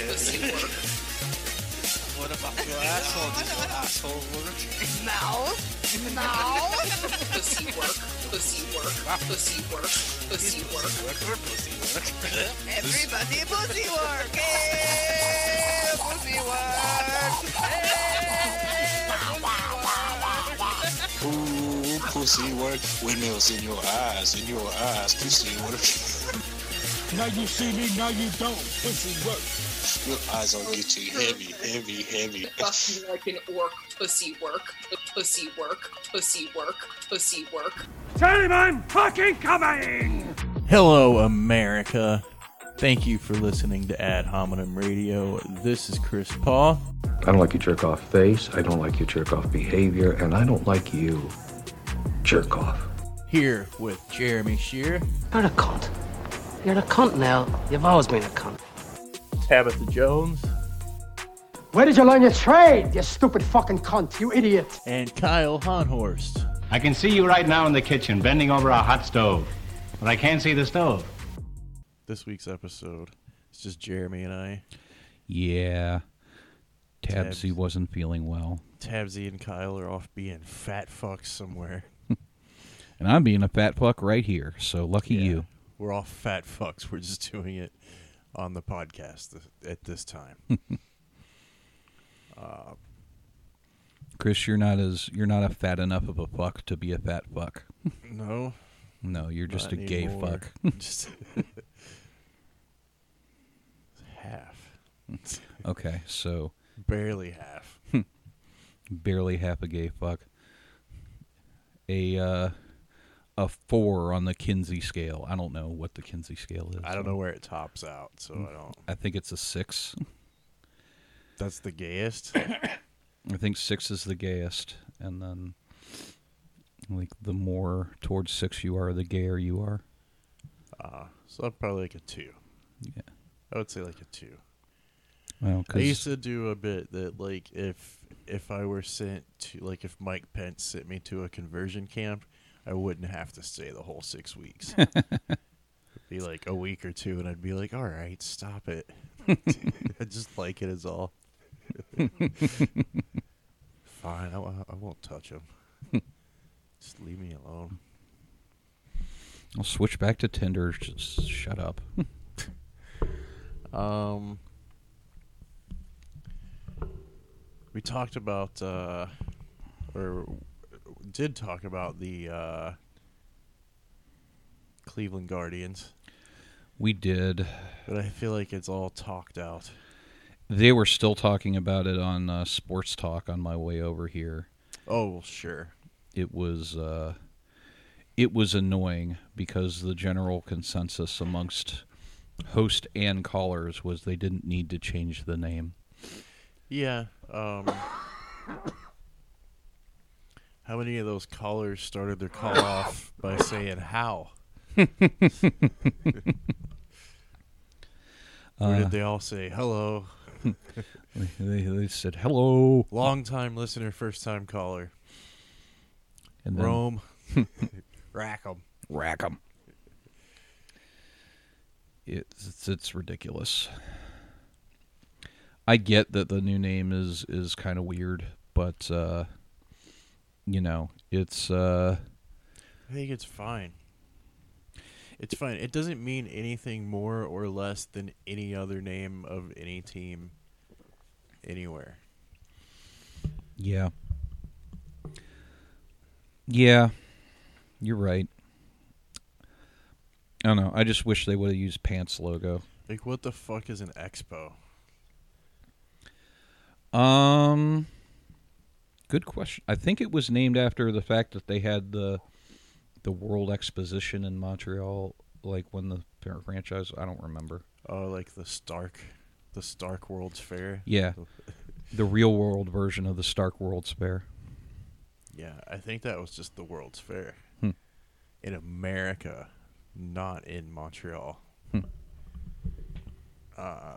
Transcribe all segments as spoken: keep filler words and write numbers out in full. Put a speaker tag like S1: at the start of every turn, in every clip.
S1: pussy work?
S2: What about your asshole? Did your asshole work?
S3: Mouth. Mouth.
S1: Pussy work, pussy work, pussy work, pussy work.
S2: Work, pussy work.
S3: Everybody pussy work. Hey, pussy work. Hey,
S4: Ooh, pussy work. Windmills in your eyes, in your eyes, pussy work.
S5: Now you see me, now you don't. Pussy work.
S4: Your eyes are getting heavy, heavy, heavy.
S1: Fuck me like an orc, pussy work, pussy work, pussy work, pussy work.
S5: Tell him I'm fucking coming!
S6: Hello, America. Thank you for listening to Ad Hominem Radio. This is Chris Paul.
S7: I don't like your jerk-off face, I don't like your jerk-off behavior, and I don't like you, jerk-off.
S6: Here with Jeremy Shear.
S8: You're a cunt. You're a cunt now. You've always been a cunt.
S6: Tabitha Jones.
S9: Where did you learn your trade, you stupid fucking cunt, you idiot?
S6: And Kyle Honhorst.
S10: I can see you right now in the kitchen, bending over a hot stove. But I can't see the stove.
S6: This week's episode, it's just Jeremy and I.
S11: Yeah. Tabsy
S6: Tabs.
S11: wasn't feeling well.
S6: Tabsy and Kyle are off being fat fucks somewhere.
S11: And I'm being a fat fuck right here, so lucky
S6: Yeah.
S11: you.
S6: We're all fat fucks. We're just doing it on the podcast at this time. uh,
S11: Chris, you're not as you're not a fat enough of a fuck to be a fat fuck.
S6: no.
S11: No, you're just
S6: Not
S11: a gay
S6: anymore.
S11: fuck.
S6: Just half.
S11: Okay, so
S6: Barely half.
S11: barely half a gay fuck. A uh, a four on the Kinsey scale. I don't know what the Kinsey scale is.
S6: I don't know where it tops out, so I don't.
S11: I think it's a six.
S6: That's the gayest.
S11: I think six is the gayest, and then like the more towards six you are, the gayer you are.
S6: Uh, so I'm probably like a two.
S11: Yeah,
S6: I would say like a two.
S11: well,
S6: I used
S11: cause
S6: to do a bit that like if if I were sent to like if Mike Pence sent me to a conversion camp, I wouldn't have to stay the whole six weeks. It'd be like a week or two, and I'd be like, "All right, stop it." I just like it is all. Fine, I, w- I won't touch him. Just leave me alone.
S11: I'll switch back to Tinder. Just shut up.
S6: Um, we talked about, uh, or did talk about the uh, Cleveland Guardians,
S11: We did.
S6: but I feel like it's all talked out.
S11: They were still talking about it on uh, Sports Talk on my way over here.
S6: Oh, well, sure.
S11: It was uh, it was annoying because the general consensus amongst host and callers was they didn't need to change the name.
S6: Yeah. Um, how many of those callers started their call off by saying "how"? Or
S11: Uh,
S6: did they all say hello?
S11: they, they said hello,
S6: Long time listener, first time caller.
S11: and then
S6: Rome. Rack 'em.
S11: rack 'em. It's, it's it's ridiculous. I get that the new name is is kind of weird, but uh, you know, it's uh,
S6: I think it's fine. It's fine. It doesn't mean anything more or less than any other name of any team anywhere.
S11: yeah, yeah, you're right. I don't know. I just wish they would have used Pants logo.
S6: Like, what the fuck is an expo?
S11: Um, good question. I think it was named after the fact that they had the the World Exposition in Montreal, like when the franchise. I don't remember.
S6: Oh, like the Stark, the Stark World's Fair.
S11: Yeah, the real world version of the Stark World's Fair.
S6: Yeah, I think that was just the World's Fair
S11: Hmm.
S6: in America, not in Montreal.
S11: Hmm.
S6: Uh,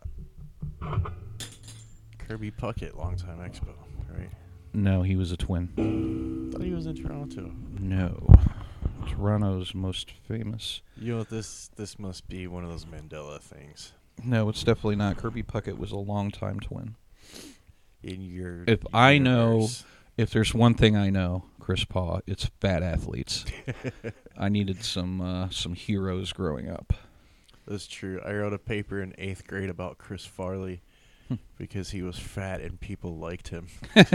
S6: Kirby Puckett, longtime expo, right?
S11: No, he was a twin.
S6: Thought he was in Toronto.
S11: No, Toronto's most famous.
S6: You know, this this must be one of those Mandela things.
S11: No, it's definitely not. Kirby Puckett was a long-time twin.
S6: In your
S11: If I know,
S6: universe.
S11: if there's one thing I know, Chris Paul, it's fat athletes. I needed some uh, some heroes growing up.
S6: That's true. I wrote a paper in eighth grade about Chris Farley because he was fat and people liked him.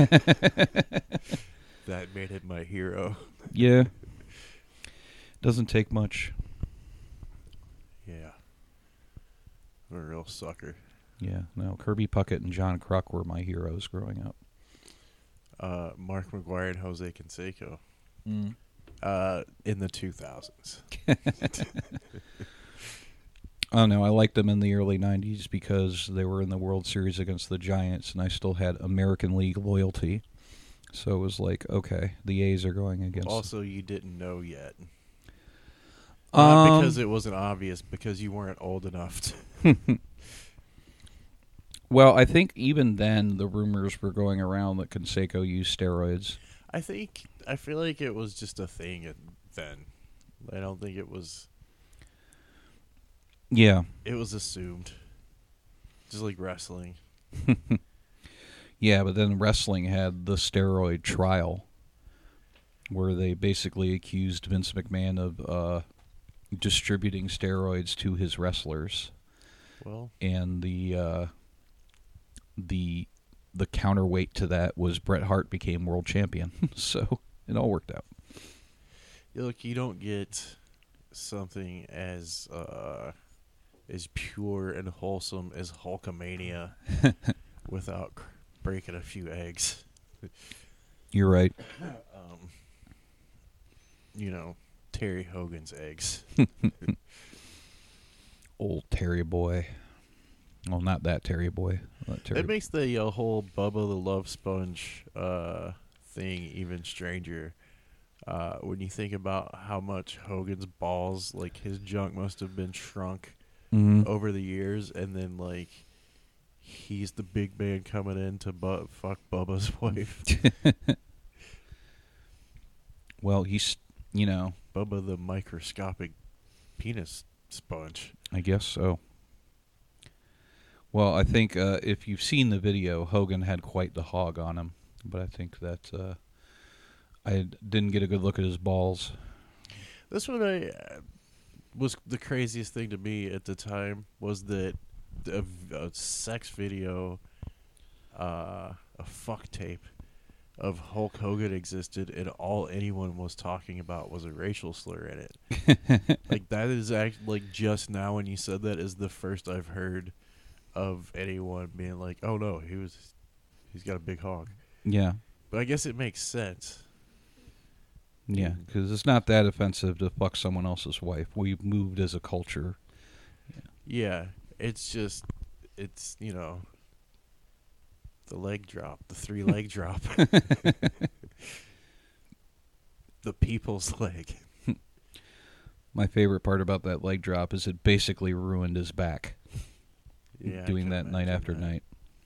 S6: That made him my hero.
S11: Yeah. Doesn't take much.
S6: Yeah. I'm a real sucker.
S11: Yeah, no, Kirby Puckett and John Kruk were my heroes growing up.
S6: Uh, Mark McGuire and Jose Canseco.
S11: Mm.
S6: Uh, in the two thousands.
S11: Oh, no, I liked them in the early nineties because they were in the World Series against the Giants, and I still had American League loyalty. So it was like, okay, the A's are going against...
S6: Also, you didn't know yet. Not
S11: Um,
S6: because it wasn't obvious, because you weren't old enough to...
S11: Well, I think even then the rumors were going around that Canseco used steroids.
S6: I think... I feel like it was just a thing at- then. I don't think it was...
S11: Yeah.
S6: It was assumed. Just like wrestling.
S11: Yeah, but then wrestling had the steroid trial where they basically accused Vince McMahon of uh, distributing steroids to his wrestlers.
S6: Well,
S11: and the uh, the the counterweight to that was Bret Hart became world champion. So it all worked out.
S6: look, you don't get something as uh, as pure and wholesome as Hulkamania without cr- breaking a few eggs.
S11: You're right.
S6: Um, you know, Terry Hogan's eggs.
S11: Old Terry boy. Well, not that Terry boy. That Terry
S6: It makes the uh, whole Bubba the Love Sponge uh, thing even stranger. Uh, when you think about how much Hogan's balls, like his junk must have been shrunk
S11: Mhm.
S6: over the years, and then like he's the big man coming in to bu- fuck Bubba's wife.
S11: Well, he's, you know,
S6: Bubba the microscopic penis sponge.
S11: I guess so. Well, I think uh, if you've seen the video, Hogan had quite the hog on him, but I think that uh, I didn't get a good look at his balls.
S6: This one I uh, was the craziest thing to me at the time was that a, a sex video, uh, a fuck tape of Hulk Hogan existed, and all anyone was talking about was a racial slur in it. Like that is act like just now when you said that is the first I've heard of anyone being like, "Oh no, he was, he's got a big hog."
S11: Yeah.
S6: But I guess it makes sense.
S11: Yeah, because it's not that offensive to fuck someone else's wife. We've moved as a culture.
S6: Yeah, it's just, it's, you know, the leg drop, the three leg drop. The people's leg.
S11: My favorite part about that leg drop is it basically ruined his back.
S6: Yeah, I
S11: doing
S6: can
S11: that night
S6: imagine
S11: after
S6: that.
S11: night.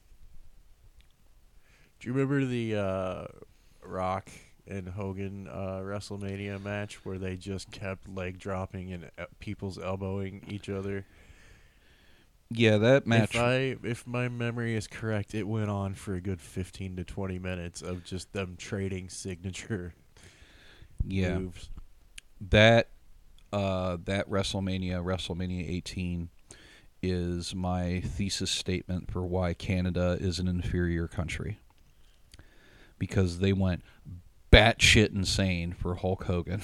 S6: Do you remember the uh, Rock and Hogan uh, WrestleMania match where they just kept leg dropping and uh, people's elbowing each other?
S11: Yeah, that match.
S6: If I, if my memory is correct, it went on for a good fifteen to twenty minutes of just them trading signature
S11: yeah,
S6: moves.
S11: that uh, that WrestleMania, WrestleMania eighteen, is my thesis statement for why Canada is an inferior country. Because they went batshit insane for Hulk Hogan.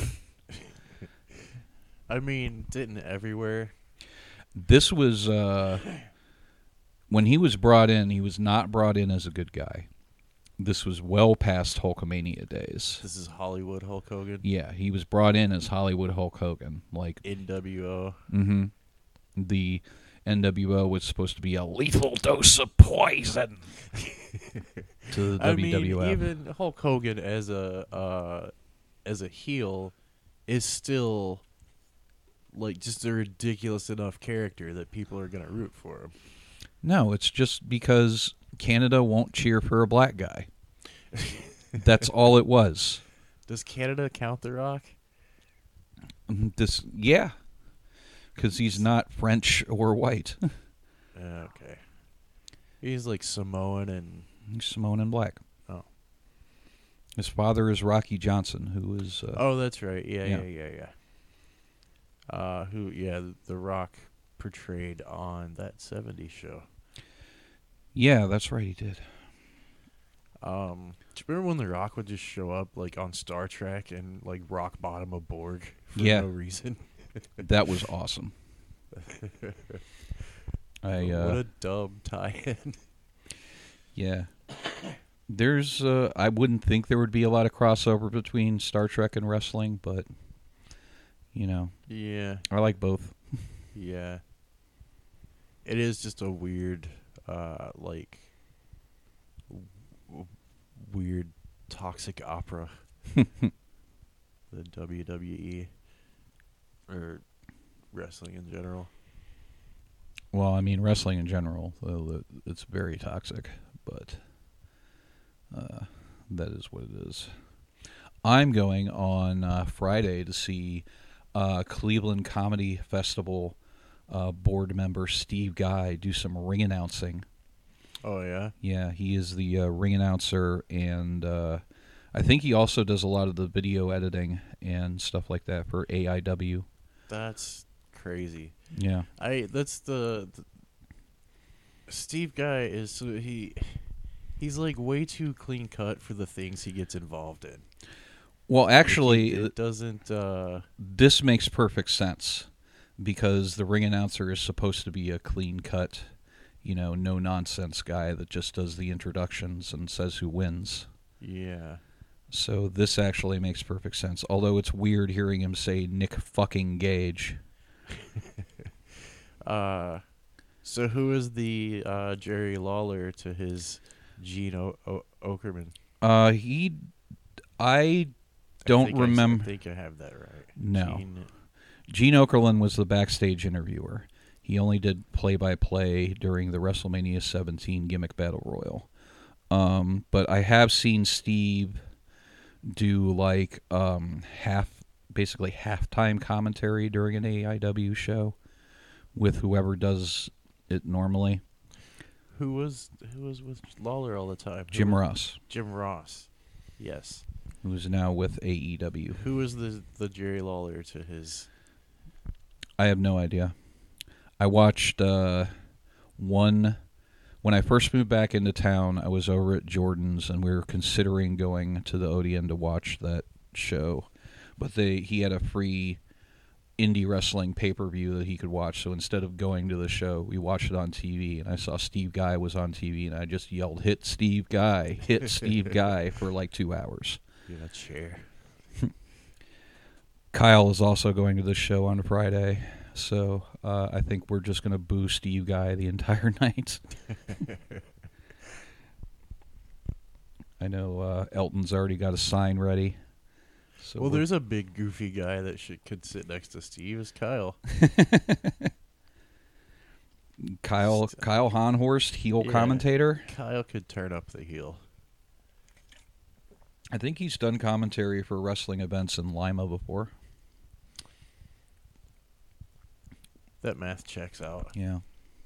S6: I mean, didn't everywhere?
S11: This was, uh, when he was brought in, he was not brought in as a good guy. This was well past Hulkamania days.
S6: This is Hollywood Hulk Hogan?
S11: Yeah, he was brought in as Hollywood Hulk Hogan. Like
S6: N W O.
S11: Mm-hmm. The N W O was supposed to be a lethal dose of poison to the
S6: I
S11: W W F.
S6: mean, even Hulk Hogan as a uh, as a heel is still like just a ridiculous enough character that people are gonna root for him.
S11: No, it's just because Canada won't cheer for a black guy. That's all it was.
S6: Does Canada count The Rock?
S11: This, yeah, because he's not French or white.
S6: Okay. He's like Samoan and...
S11: He's Samoan and black.
S6: Oh.
S11: His father is Rocky Johnson, who is... Uh,
S6: oh, that's right. Yeah,
S11: yeah,
S6: yeah, yeah, yeah. Uh, who, yeah, The Rock portrayed on that seventies show.
S11: Yeah, that's right, he did.
S6: Um, do you remember when The Rock would just show up, like, on Star Trek and, like, rock bottom a Borg for
S11: yeah.
S6: no reason?
S11: That was awesome. I, uh,
S6: what a dumb tie-in.
S11: Yeah. There's, uh, I wouldn't think there would be a lot of crossover between Star Trek and wrestling, but, you know.
S6: Yeah.
S11: I like both.
S6: Yeah. It is just a weird, uh, like, w- weird toxic opera. The W W E. Or wrestling in general.
S11: Well, I mean, wrestling in general, uh, it's very toxic, but uh, that is what it is. I'm going on uh, Friday to see uh, Cleveland Comedy Festival uh, board member Steve Guy do some ring announcing.
S6: Oh, yeah?
S11: Yeah, he is the uh, ring announcer, and uh, I think he also does a lot of the video editing and stuff like that for A I W.
S6: That's crazy.
S11: Yeah.
S6: I that's the, the Steve Guy is so he he's like way too clean cut for the things he gets involved in.
S11: Well, actually,
S6: it, it doesn't uh
S11: this makes perfect sense because the ring announcer is supposed to be a clean cut, you know, no nonsense guy that just does the introductions and says who wins.
S6: Yeah.
S11: So this actually makes perfect sense. Although it's weird hearing him say Nick fucking Gage.
S6: uh, so who is the uh, Jerry Lawler to his Gene o- o- Okerman?
S11: Uh, he, I don't
S6: I think
S11: remember.
S6: I, I think I have that right.
S11: No,
S6: Gene,
S11: Gene Okerlund was the backstage interviewer. He only did play-by-play during the WrestleMania seventeen Gimmick Battle Royal. Um, but I have seen Steve do like um, half, basically halftime commentary during an A I W show with whoever does it normally.
S6: Who was who was with Lawler all the time? Who
S11: Jim
S6: was,
S11: Ross.
S6: Jim Ross. Yes.
S11: Who is now with A E W.
S6: Who was the the Jerry Lawler to his?
S11: I have no idea. I watched uh, one. When I first moved back into town, I was over at Jordan's, and we were considering going to the Odeon to watch that show. But they he had a free indie wrestling pay-per-view that he could watch, so instead of going to the show, we watched it on T V, and I saw Steve Guy was on T V, and I just yelled, "Hit Steve Guy! Hit Steve Guy!" for like two hours.
S6: Yeah, chair.
S11: Kyle is also going to this show on Friday. So uh, I think we're just going to boo Steve Guy the entire night. I know uh, Elton's already got a sign ready. So
S6: well,
S11: we're...
S6: there's a big goofy guy that should could sit next to Steve. Is Kyle?
S11: Kyle Kyle Honhorst, heel
S6: yeah,
S11: commentator.
S6: Kyle could turn up the heel.
S11: I think he's done commentary for wrestling events in Lima before.
S6: That math checks out.
S11: Yeah.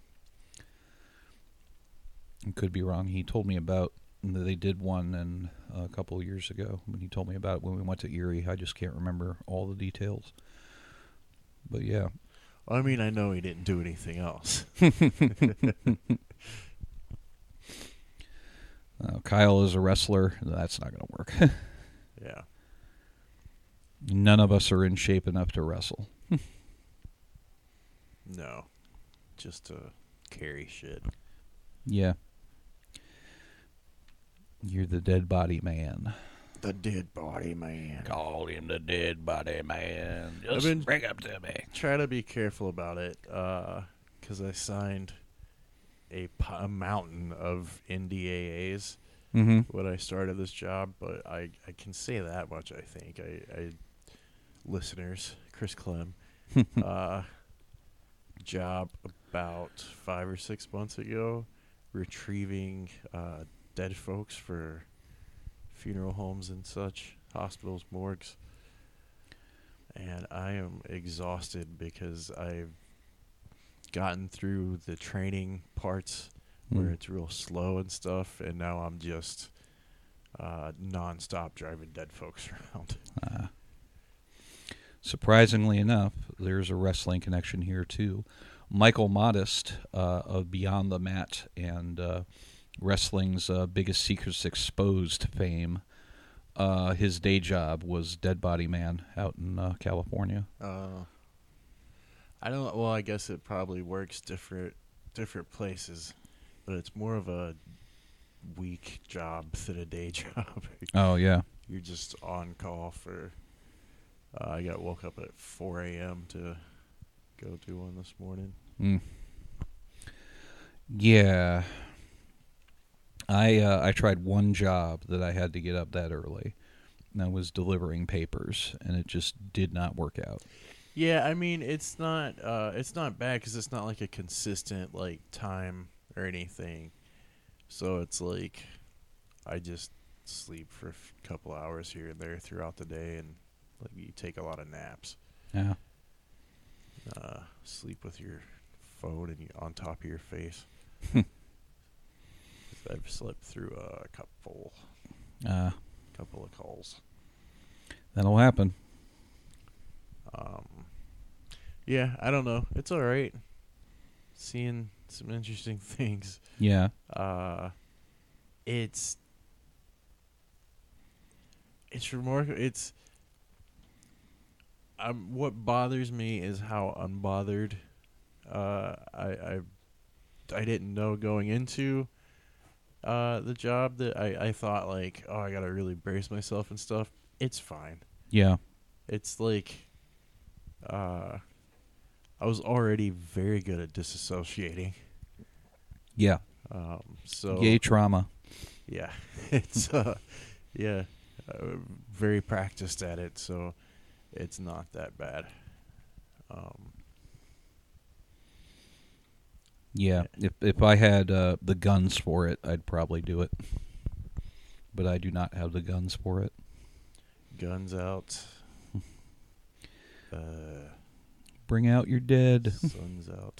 S11: I could be wrong. He told me about, they did one in, uh, a couple of years ago when he told me about it when we went to Erie. I just can't remember all the details. But yeah.
S6: I mean, I know he didn't do anything else.
S11: uh, Kyle is a wrestler. That's not going to work.
S6: Yeah.
S11: None of us are in shape enough to wrestle.
S6: No. Just to carry shit.
S11: Yeah. You're the dead body man.
S6: The dead body man.
S11: Call him the dead body man.
S6: I've
S11: Just
S6: been
S11: bring up to me.
S6: Try to be careful about it, because uh, I signed a, p- a mountain of N D A As
S11: mm-hmm.
S6: when I started this job, but I, I can say that much, I think. I, I listeners, Chris Clem, uh, job about five or six months ago, retrieving uh, dead folks for funeral homes and such, hospitals, morgues. And I am exhausted because I've gotten through the training parts where
S11: Mm.
S6: it's real slow and stuff, and now I'm just uh, nonstop driving dead folks around.
S11: Uh, surprisingly enough, there's a wrestling connection here too. Michael Modest uh, of Beyond the Mat and uh, wrestling's uh, Biggest Secrets Exposed fame. Uh, his day job was Dead Body Man out in uh, California.
S6: Uh, I don't. Well, I guess it probably works different different places, but it's more of a week job than a day job.
S11: Oh, yeah.
S6: You're just on call for. Uh, I got woke up at four a.m. to go do one this morning.
S11: Mm. Yeah. I uh, I tried one job that I had to get up that early, and that was delivering papers, and it just did not work out.
S6: Yeah, I mean it's not uh, it's not bad because it's not like a consistent like time or anything. So it's like I just sleep for a couple hours here and there throughout the day, and like you take a lot of naps.
S11: Yeah.
S6: Uh, sleep with your phone and you on top of your face. I've slept through a couple,
S11: Uh,
S6: couple of calls.
S11: That'll happen.
S6: Um, yeah, I don't know. It's all right. Seeing some interesting things.
S11: Yeah.
S6: Uh, it's it's remarkable. It's um, what bothers me is how unbothered uh, I I I didn't know going into uh, the job that I, I thought like, oh, I gotta really brace myself and stuff. It's fine.
S11: Yeah.
S6: It's like uh, I was already very good at disassociating.
S11: Yeah.
S6: Um, so
S11: Gay trauma.
S6: Yeah, it's uh, yeah, uh, very practiced at it, so it's not that bad. Um,
S11: Yeah. If if I had uh, the guns for it, I'd probably do it. But I do not have the guns for it.
S6: guns out. uh,
S11: Bring out your dead.
S6: Sun's out.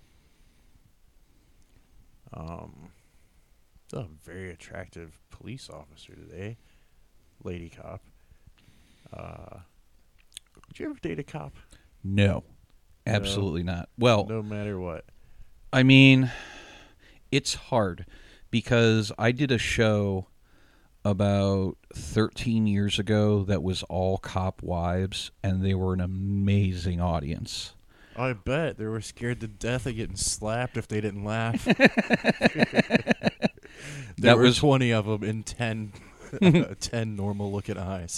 S6: Um, a very attractive police officer today, lady cop. Uh, would you ever date a cop?
S11: No, absolutely
S6: No.
S11: not. Well,
S6: no matter what.
S11: I mean, it's hard because I did a show about thirteen years ago that was all cop wives, and they were an amazing audience.
S6: I bet they were scared to death of getting slapped if they didn't laugh. There
S11: That
S6: were
S11: was
S6: twenty of them in ten, uh, ten normal-looking eyes.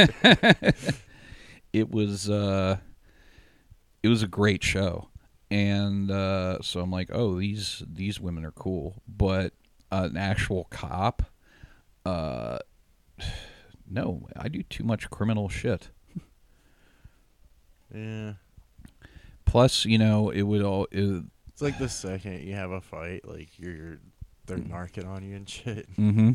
S11: It was uh, it was a great show, and uh, so I'm like, oh, these these women are cool, but uh, an actual cop, uh, no, I do too much criminal shit.
S6: Yeah.
S11: Plus, you know, it would all. It,
S6: It's like the second you have a fight, like you're they're narking on you and shit.
S11: Mm-hmm.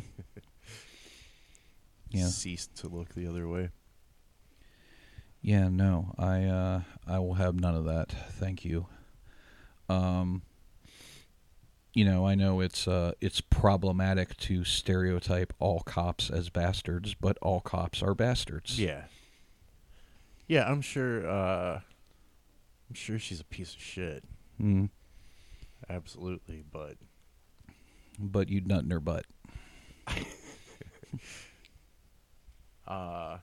S11: Yeah.
S6: Cease to look the other way.
S11: Yeah, no, I uh, I will have none of that. Thank you. Um, you know, I know it's uh, it's problematic to stereotype all cops as bastards, but all cops are bastards.
S6: Yeah. Yeah, I'm sure. Uh, I'm sure she's a piece of shit.
S11: Mm.
S6: Absolutely, but
S11: But you'd nut in her butt.
S6: uh,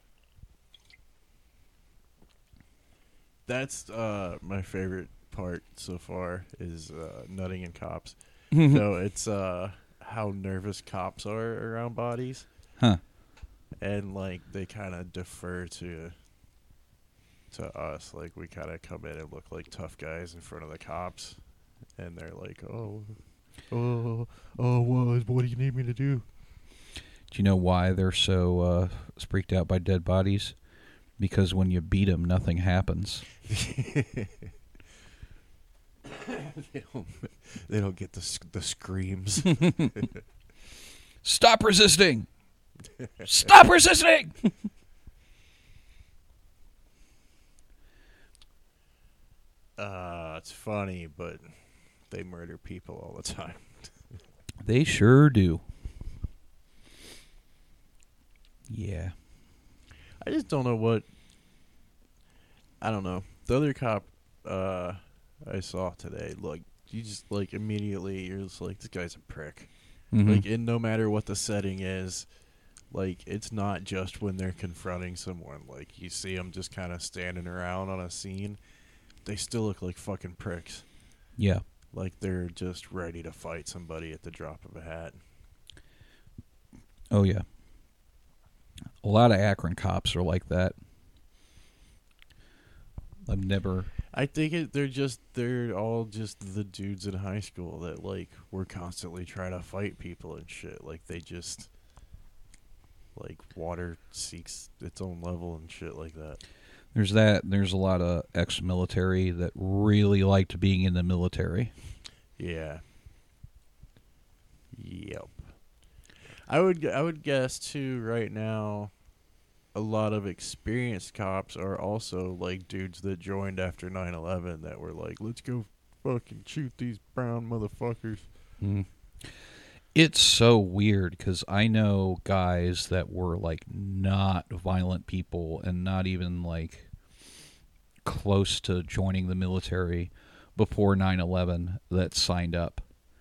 S6: that's uh my favorite part so far is uh, nutting in cops. So it's uh how nervous cops are around bodies.
S11: Huh.
S6: And like they kind of defer to to us, like we kind of come in and look like tough guys in front of the cops, and they're like, "Oh, oh, oh, what? What do you need me to do?"
S11: Do you know why they're so uh, freaked out by dead bodies? Because when you beat them, nothing happens.
S6: they don't. They don't get the sc- the screams.
S11: Stop resisting! Stop resisting!
S6: Uh, it's funny, but they murder people all the time.
S11: They sure do. Yeah.
S6: I just don't know what. I don't know. The other cop uh, I saw today, like, you just, like, immediately, you're just like, this guy's a prick.
S11: Mhm.
S6: Like, and no matter what the setting is, like, it's not just when they're confronting someone. Like, you see them just kind of standing around on a scene. They still look like fucking pricks.
S11: Yeah.
S6: Like, they're just ready to fight somebody at the drop of a hat.
S11: Oh, yeah. A lot of Akron cops are like that. I've never...
S6: I think it, they're just, they're all just the dudes in high school that, like, were constantly trying to fight people and shit. Like, they just, like, water seeks its own level and shit like that.
S11: There's that. There's a lot of ex-military that really liked being in the military.
S6: Yeah. Yep. I would I would guess too right now a lot of experienced cops are also like dudes that joined after nine eleven that were like, let's go fucking shoot these brown motherfuckers.
S11: Mm. It's so weird because I know guys that were like not violent people and not even like close to joining the military before nine eleven that signed up.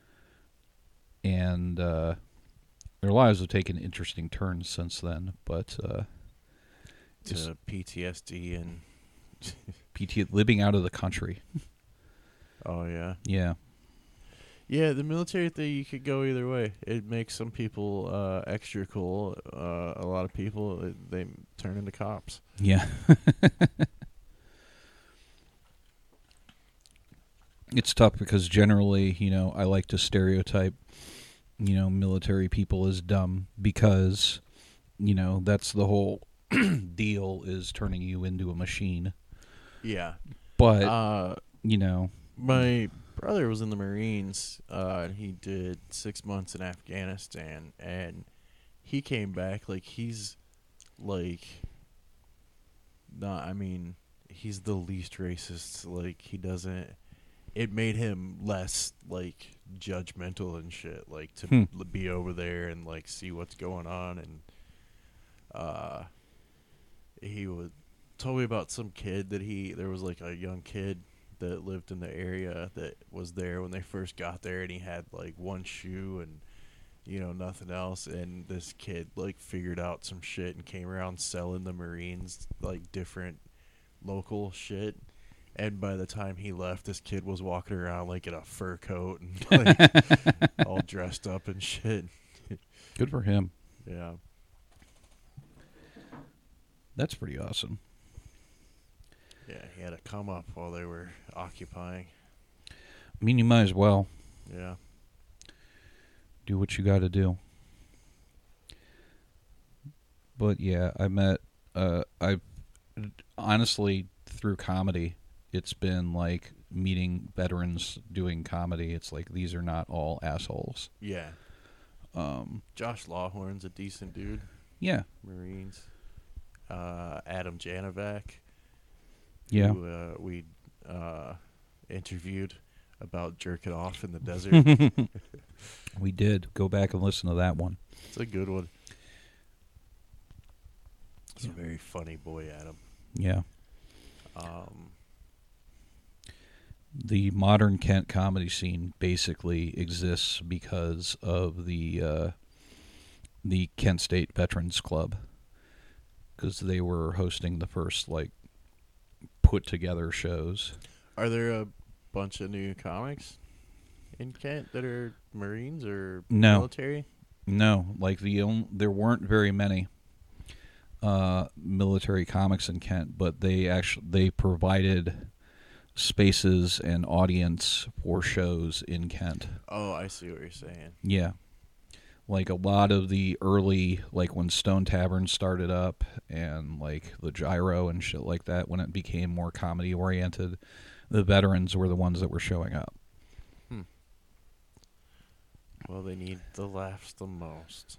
S11: And uh, their lives have taken interesting turns since then, but uh,
S6: to P T S D and
S11: P T living out of the country.
S6: Oh yeah.
S11: Yeah.
S6: Yeah, the military thing, you could go either way. It makes some people uh, extra cool. Uh, a lot of people, it, they turn into cops.
S11: Yeah. It's tough because generally, you know, I like to stereotype, you know, military people as dumb because, you know, that's the whole deal is turning you into a machine.
S6: Yeah.
S11: But,
S6: uh,
S11: you know.
S6: My brother was in the Marines. Uh, he did six months in Afghanistan, and he came back like he's like, not. I mean, he's the least racist. Like he doesn't. It made him less like judgmental and shit. Like to
S11: Hmm.
S6: be over there and like see what's going on, and uh, he would told me about some kid that he there was like a young kid that lived in the area that was there when they first got there, and he had like one shoe and you know nothing else, and this kid like figured out some shit and came around selling the Marines like different local shit, and by the time he left, this kid was walking around like in a fur coat and like all dressed up and shit.
S11: Good for him.
S6: Yeah.
S11: That's pretty awesome.
S6: Yeah, he had to come up while they were occupying.
S11: I mean, you might as well.
S6: Yeah.
S11: Do what you got to do. But yeah, I met, uh, I honestly, through comedy, it's been like meeting veterans doing comedy. It's like, these are not all assholes.
S6: Yeah.
S11: Um,
S6: Josh Lawhorn's a decent dude.
S11: Yeah.
S6: Marines. Uh, Adam Janovac.
S11: Yeah.
S6: Who uh, we uh, interviewed about jerking off in the desert.
S11: We did. Go back and listen to that one.
S6: It's a good one. He's a very funny boy, Adam.
S11: Yeah.
S6: Um,
S11: the modern Kent comedy scene basically exists because of the uh, the Kent State Veterans Club, because they were hosting the first like put together shows.
S6: Are there a bunch of new comics in Kent that are Marines or
S11: no.
S6: military?
S11: No, like the only, there weren't very many uh, military comics in Kent, but they actually they provided spaces and audience for shows in Kent.
S6: Oh, I see what you're saying.
S11: Yeah. Like a lot of the early, like when Stone Tavern started up and like the Gyro and shit like that, when it became more comedy oriented, the veterans were the ones that were showing up.
S6: Hmm. Well, they need the laughs the most.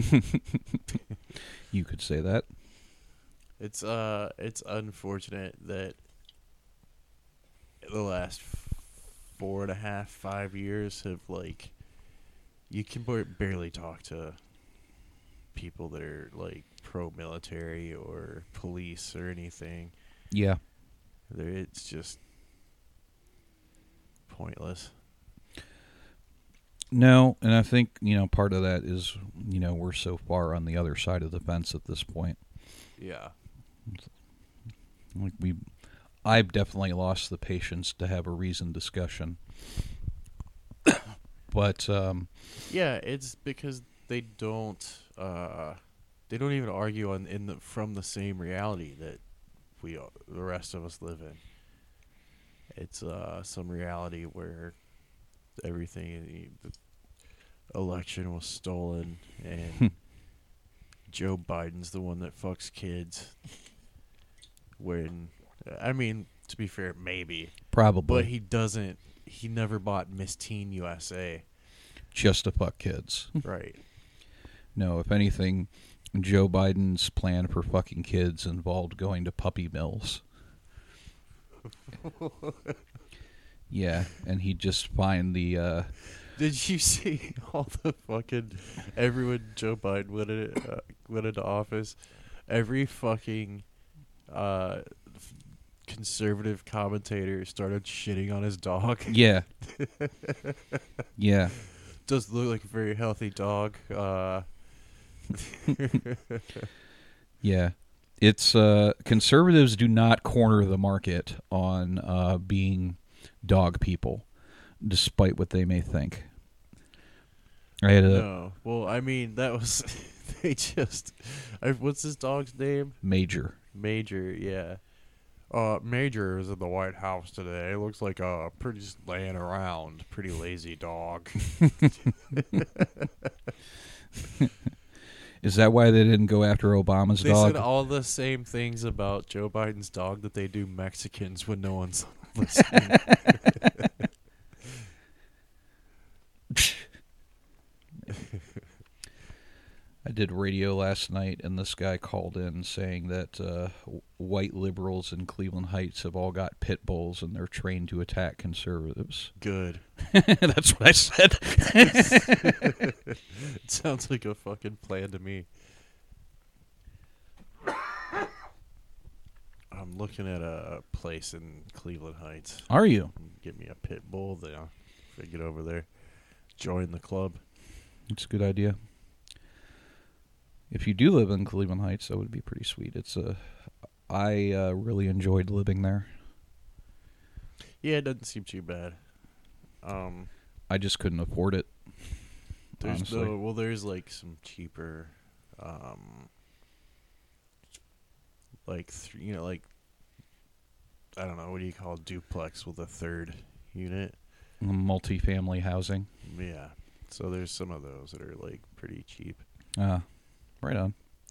S11: You could say that.
S6: It's uh, it's unfortunate that the last four and a half, five years have like, you can bar- barely talk to people that are like pro-military or police or anything.
S11: Yeah.
S6: They're, it's just pointless.
S11: No, and I think, you know, part of that is, you know, we're so far on the other side of the fence at this point.
S6: Yeah.
S11: Like we, I've definitely lost the patience to have a reasoned discussion. But um,
S6: yeah, it's because they don't uh, they don't even argue on in the from the same reality that we all, the rest of us live in. It's uh, some reality where everything, the election was stolen, and Joe Biden's the one that fucks kids. When, I mean, to be fair, maybe.
S11: Probably.
S6: But he doesn't, he never bought Miss Teen U S A.
S11: Just to fuck kids.
S6: Right.
S11: No, if anything, Joe Biden's plan for fucking kids involved going to puppy mills. Yeah, and he'd just find the... Uh,
S6: Did you see all the fucking... Everyone Joe Biden went, in, uh, went into office, every fucking... Uh, conservative commentator started shitting on his dog.
S11: Yeah. Yeah.
S6: Does look like a very healthy dog. Uh.
S11: Yeah. It's uh, conservatives do not corner the market on uh, being dog people, despite what they may think. I had a
S6: no. Well, I mean, that was they just. I, what's his dog's name?
S11: Major.
S6: Major, yeah. Uh, Major is in the White House today. Looks like a pretty just laying around, pretty lazy dog.
S11: Is that why they didn't go after Obama's
S6: they
S11: dog?
S6: They said all the same things about Joe Biden's dog that they do Mexicans when no one's listening.
S11: I did radio last night, and this guy called in saying that uh, white liberals in Cleveland Heights have all got pit bulls, and they're trained to attack conservatives.
S6: Good.
S11: That's what I said.
S6: It sounds like a fucking plan to me. I'm looking at a place in Cleveland Heights.
S11: Are you?
S6: Get me a pit bull. Then if I get over there, join the club.
S11: It's a good idea. If you do live in Cleveland Heights, that would be pretty sweet. It's a, I uh, really enjoyed living there.
S6: Yeah, it doesn't seem too bad. Um,
S11: I just couldn't afford it.
S6: There's
S11: honestly.
S6: no, well, there's like some cheaper, um, like th- you know, like I don't know, what do you call a duplex with a third unit?
S11: Multifamily housing.
S6: Yeah, so there's some of those that are like pretty cheap.
S11: Ah. Right on.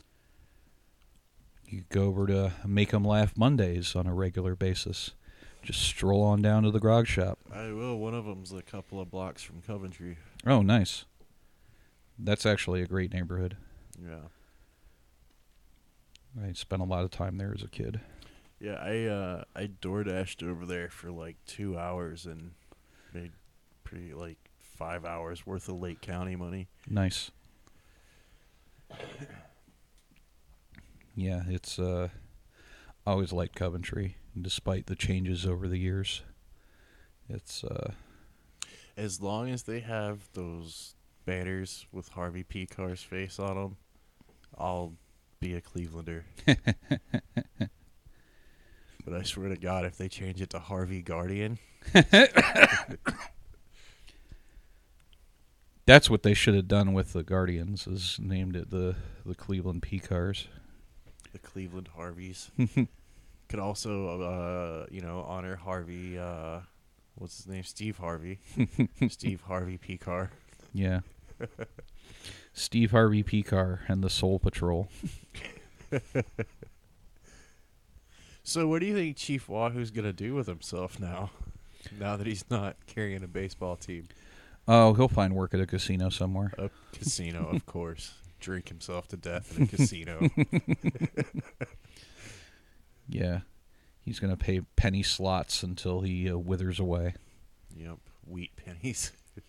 S11: You go over to Make 'em Laugh Mondays on a regular basis. Just stroll on down to the grog shop.
S6: I will. One of them's a couple of blocks from Coventry.
S11: Oh, nice. That's actually a great neighborhood.
S6: Yeah.
S11: I spent a lot of time there as a kid.
S6: Yeah, I uh, I DoorDashed over there for like two hours and made pretty like five hours worth of Lake County money.
S11: Nice. Yeah, it's uh, I always liked Coventry, despite the changes over the years. It's uh,
S6: as long as they have those banners with Harvey P. Carr's face on them, I'll be a Clevelander. But I swear to God, if they change it to Harvey Guardian.
S11: That's what they should have done with the Guardians, is named it the, the Cleveland P. Cars.
S6: The Cleveland Harveys. Could also, uh, you know, honor Harvey, uh, what's his name? Steve Harvey. Steve Harvey P. Carr.
S11: Yeah. Steve Harvey P. Carr and the Soul Patrol.
S6: So what do you think Chief Wahoo's going to do with himself now? Now that he's not carrying a baseball team?
S11: Oh, he'll find work at a casino somewhere.
S6: A casino, of course. Drink himself to death in a casino.
S11: Yeah. He's going to pay penny slots until he uh, withers away.
S6: Yep, wheat pennies.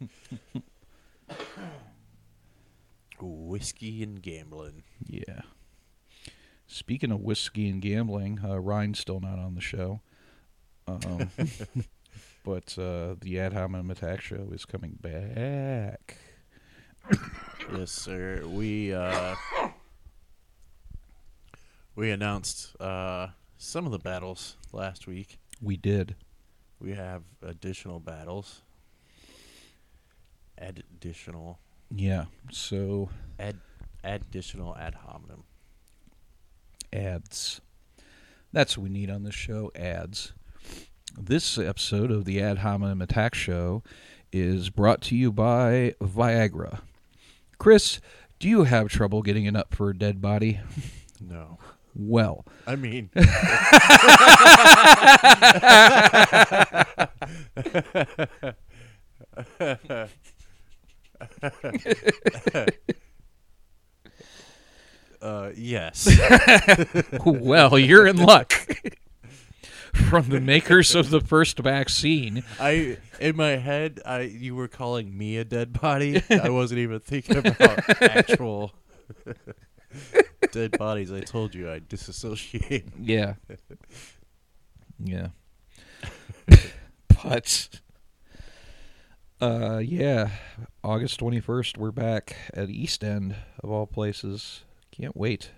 S6: Whiskey and gambling.
S11: Yeah. Speaking of whiskey and gambling, uh, Ryan's still not on the show. Um, but uh, the Ad Hominem Attack Show is coming back.
S6: Yes, sir. We uh, we announced uh, some of the battles last week.
S11: We did.
S6: We have additional battles. Additional.
S11: Yeah. So.
S6: Ad, additional ad hominem.
S11: Ads. That's what we need on this show, ads. This episode of the Ad Hominem Attack Show is brought to you by Viagra. Chris, do you have trouble getting it up for a dead body?
S6: No.
S11: Well.
S6: I mean. uh, yes.
S11: Well, you're in luck. From the makers of the first vaccine.
S6: I in my head, I you were calling me a dead body. I wasn't even thinking about actual dead bodies. I told you I disassociate.
S11: Yeah. Yeah. But uh yeah, August twenty-first we're back at East End of all places. Can't wait.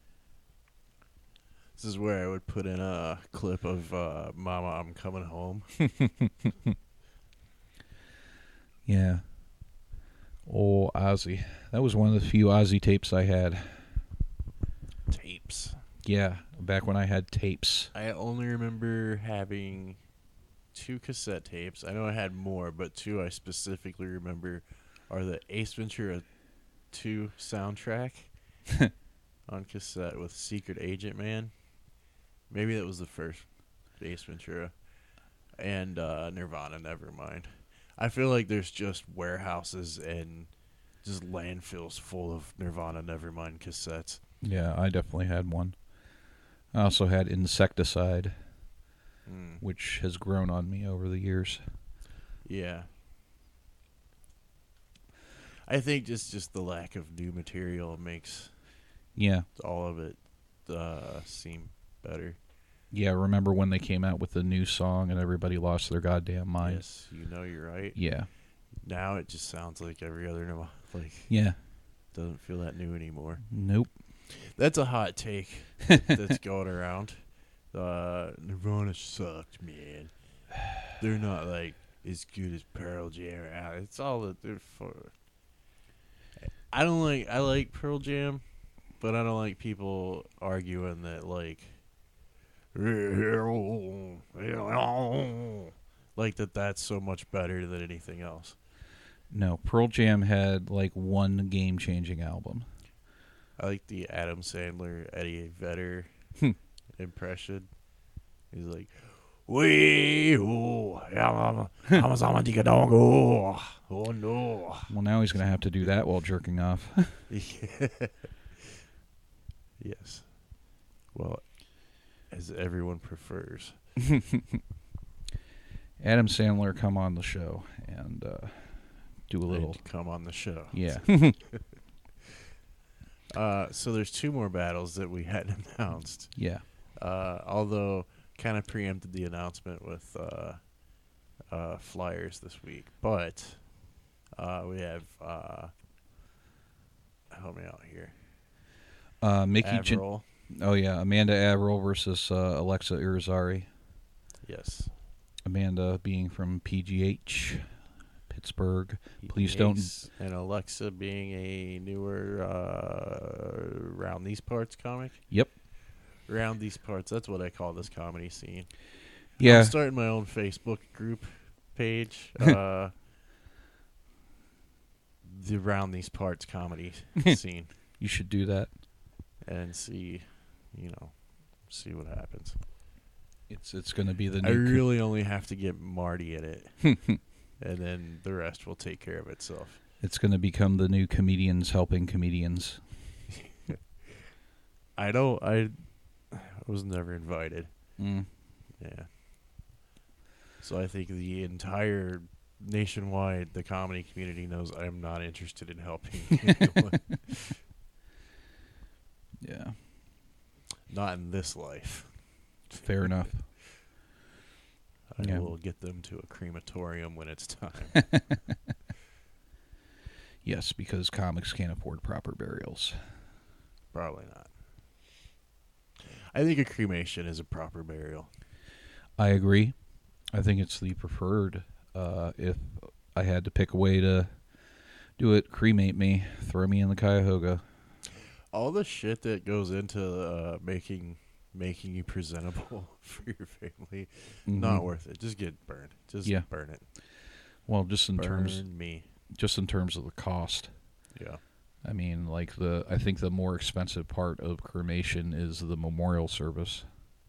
S6: This is where I would put in a clip of uh, Mama, I'm Coming Home.
S11: Yeah. Oh, Ozzy. That was one of the few Ozzy tapes I had.
S6: Tapes.
S11: Yeah, back when I had tapes.
S6: I only remember having two cassette tapes. I know I had more, but two I specifically remember are the Ace Ventura two soundtrack on cassette with Secret Agent Man. Maybe that was the first Ace Ventura. And uh, Nirvana, Nevermind. I feel like there's just warehouses and just landfills full of Nirvana, Nevermind cassettes.
S11: Yeah, I definitely had one. I also had Insecticide, mm. which has grown on me over the years.
S6: Yeah. I think just, just the lack of new material makes
S11: yeah
S6: all of it uh, seem better.
S11: Yeah, remember when they came out with the new song and everybody lost their goddamn mind?
S6: Yes, you know you're right.
S11: Yeah.
S6: Now it just sounds like every other Nirvana. Like,
S11: yeah.
S6: Doesn't feel that new anymore.
S11: Nope.
S6: That's a hot take that's going around. Uh, Nirvana sucked, man. They're not, like, as good as Pearl Jam. It's all that they're for. I don't like, I like Pearl Jam, but I don't like people arguing that, like, like that that's so much better than anything else.
S11: No, Pearl Jam had like one game-changing album.
S6: I like the Adam Sandler, Eddie Vedder impression. He's like, "Wee oh, I'm a dongo. Oh no."
S11: Well, now he's gonna have to do that while jerking off.
S6: Yes. Well, as everyone prefers.
S11: Adam Sandler, come on the show and uh, do a little.
S6: Come on the show.
S11: Yeah.
S6: uh, so there's two more battles that we hadn't announced.
S11: Yeah.
S6: Uh, although kind of preempted the announcement with uh, uh, flyers this week, but uh, we have. Uh, help me out here.
S11: Uh, Mickey.
S6: Avril.
S11: Gen- oh yeah, Amanda Avril versus uh, Alexa Irizarry.
S6: Yes.
S11: Amanda being from P G H, Pittsburgh.
S6: P G H,
S11: Please don't.
S6: And Alexa being a newer uh, Round These Parts comic.
S11: Yep.
S6: Round These Parts. That's what I call this comedy scene.
S11: Yeah.
S6: I'm starting my own Facebook group page. uh, the Round These Parts comedy scene.
S11: You should do that.
S6: And see, you know, see what happens.
S11: It's it's going to be the new.
S6: I really co- only have to get Marty in it, and then the rest will take care of itself.
S11: It's going to become the new comedians helping comedians.
S6: I don't. I, I was never invited.
S11: Mm.
S6: Yeah. So I think the entire nationwide, the comedy community knows I am not interested in helping anyone.
S11: Yeah.
S6: Not in this life.
S11: Fair enough.
S6: I
S11: Yeah.
S6: will get them to a crematorium when it's time.
S11: Yes, because comics can't afford proper burials.
S6: Probably not. I think a cremation is a proper burial.
S11: I agree. I think it's the preferred. Uh, if I had to pick a way to do it, cremate me, throw me in the Cuyahoga.
S6: All the shit that goes into uh, making making you presentable for your family,
S11: Mhm.
S6: not worth it. Just get burned. Just
S11: Yeah.
S6: burn it.
S11: Well, just in
S6: Burn
S11: terms,
S6: me.
S11: just in terms of the cost.
S6: Yeah.
S11: I mean, like the I think the more expensive part of cremation is the memorial service.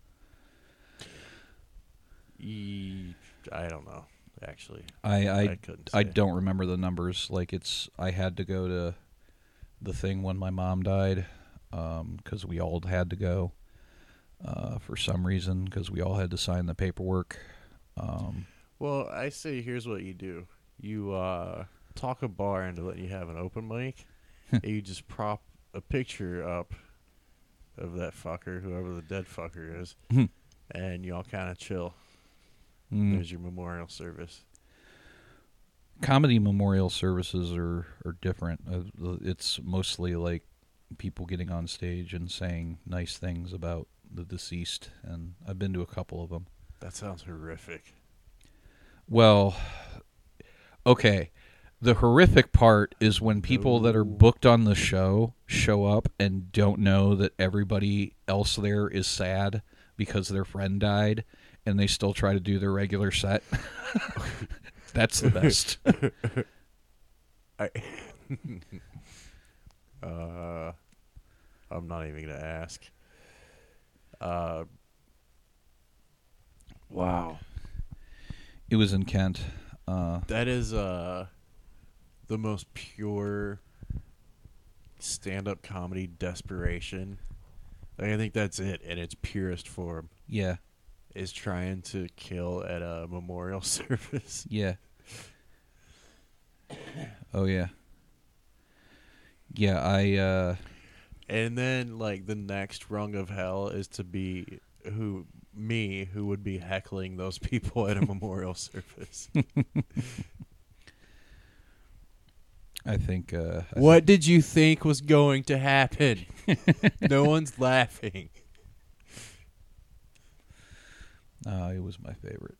S6: E- I don't know. Actually,
S11: I I,
S6: I couldn't
S11: I
S6: say.
S11: don't remember the numbers. Like it's I had to go to the thing when my mom died because we all had to go uh, for some reason because we all had to sign the paperwork. Um,
S6: Well, I say here's what you do. You uh, talk a bar into letting you have an open mic, and you just prop a picture up of that fucker, whoever the dead fucker is, and y'all kind of chill.
S11: Mm.
S6: There's your memorial service.
S11: Comedy memorial services are, are different. Uh, it's mostly like people getting on stage and saying nice things about the deceased, and I've been to a couple of them.
S6: That sounds horrific.
S11: Well, okay. The horrific part is when people that are booked on the show show up and don't know that everybody else there is sad because their friend died, and they still try to do their regular set. That's the best.
S6: I, uh, I'm not even gonna ask. Uh, wow,
S11: It was in Kent. Uh,
S6: that is uh the most pure stand-up comedy desperation. Like, I think that's it in its purest form.
S11: yeah,
S6: Is trying to kill at a memorial service.
S11: yeah. Oh yeah. Yeah, I. Uh,
S6: And then, like, the next rung of hell is to be who me, who would be heckling those people at a memorial service.
S11: I think. Uh, I
S6: What did you think was going to happen? No one's laughing.
S11: Uh, it was my favorite.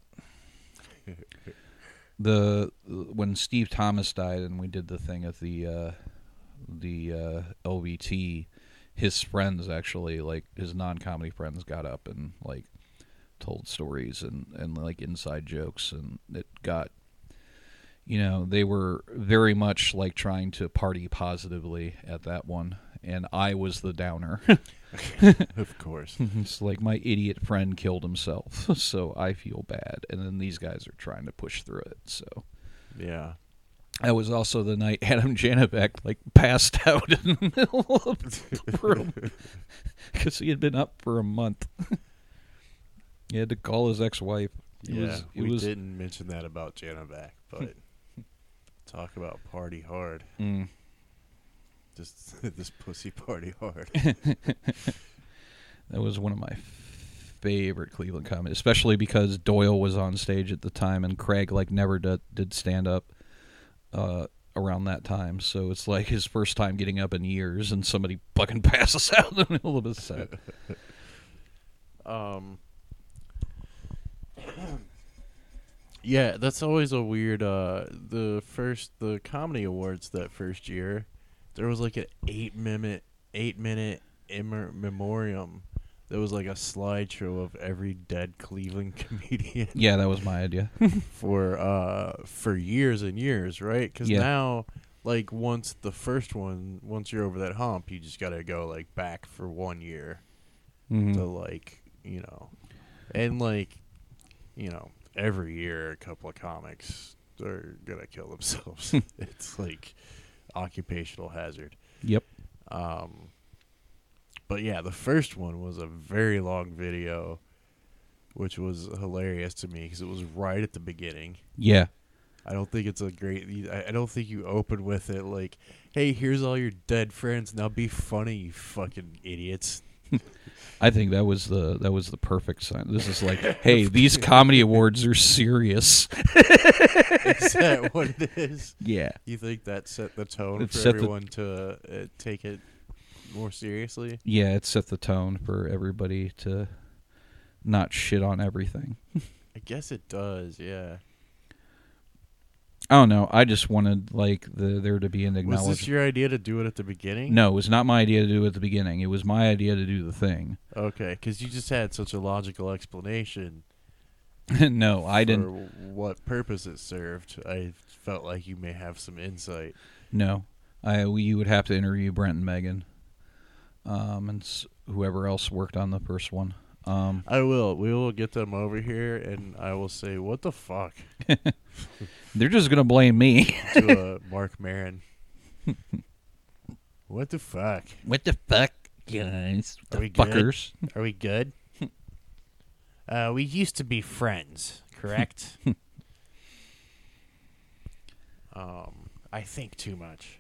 S11: The when Steve Thomas died and we did the thing at the uh, the uh, L V T, his friends actually, like his non-comedy friends, got up and like told stories and, and like inside jokes, and it got, you know, they were very much like trying to party positively at that one, and I was the downer.
S6: Of course.
S11: It's like my idiot friend killed himself, so I feel bad. And then these guys are trying to push through it. So
S6: Yeah.
S11: that was also the night Adam Janivek like passed out in the middle of the room because he had been up for a month. He had to call his ex-wife. It
S6: yeah,
S11: was, it
S6: we
S11: was,
S6: didn't mention that about Janovac, but talk about party hard.
S11: Mm.
S6: Just this pussy party hard.
S11: That was one of my favorite Cleveland comedies, especially because Doyle was on stage at the time, and Craig like never did, did stand up uh, around that time. So it's like his first time getting up in years, and somebody fucking passes out in the middle of his set.
S6: Um. Yeah, that's always a weird. Uh, the first the comedy awards that first year, there was like an eight minute eight minute immer- memoriam. That was like a slideshow of every dead Cleveland comedian.
S11: Yeah, that was my idea.
S6: for uh for years and years, right? Because
S11: Yeah.
S6: now, like once the first one, once you're over that hump, you just gotta go like back for one year
S11: Mhm.
S6: to like you know, and like you know. Every year, a couple of comics are gonna kill themselves. It's like occupational hazard.
S11: Yep.
S6: Um, but yeah, the first one was a very long video which was hilarious to me because it was right at the beginning.
S11: Yeah.
S6: I don't think it's a great. I I don't think you open with it like, "Hey, here's all your dead friends. Now be funny, you fucking idiots."
S11: I think that was the that was the perfect sign. This is like, hey, these comedy awards are serious.
S6: Is that what it is?
S11: Yeah.
S6: You think that set the tone
S11: It
S6: for
S11: set the-
S6: everyone to uh, take it more seriously?
S11: Yeah, it set the tone for everybody to not shit on everything.
S6: I guess it does. Yeah.
S11: I don't know. I just wanted like the there to be an
S6: Was
S11: acknowledgement.
S6: this your idea to do it at the beginning?
S11: No, it was not my idea to do it at the beginning. It was my idea to do the thing.
S6: Okay, because you just had such a logical explanation.
S11: No, I
S6: for
S11: didn't.
S6: What purpose it served? I felt like you may have some insight.
S11: No, I we, you would have to interview Brent and Megan, um, and s- whoever else worked on the first one. Um,
S6: I will. We will get them over here, and I will say, "What the fuck?"
S11: They're just gonna blame me.
S6: to uh, Mark Maron. What the fuck?
S11: What the fuck, guys?
S6: Are
S11: The
S6: we good?
S11: fuckers.
S6: Are we good? uh, we used to be friends, correct? um, I think too much.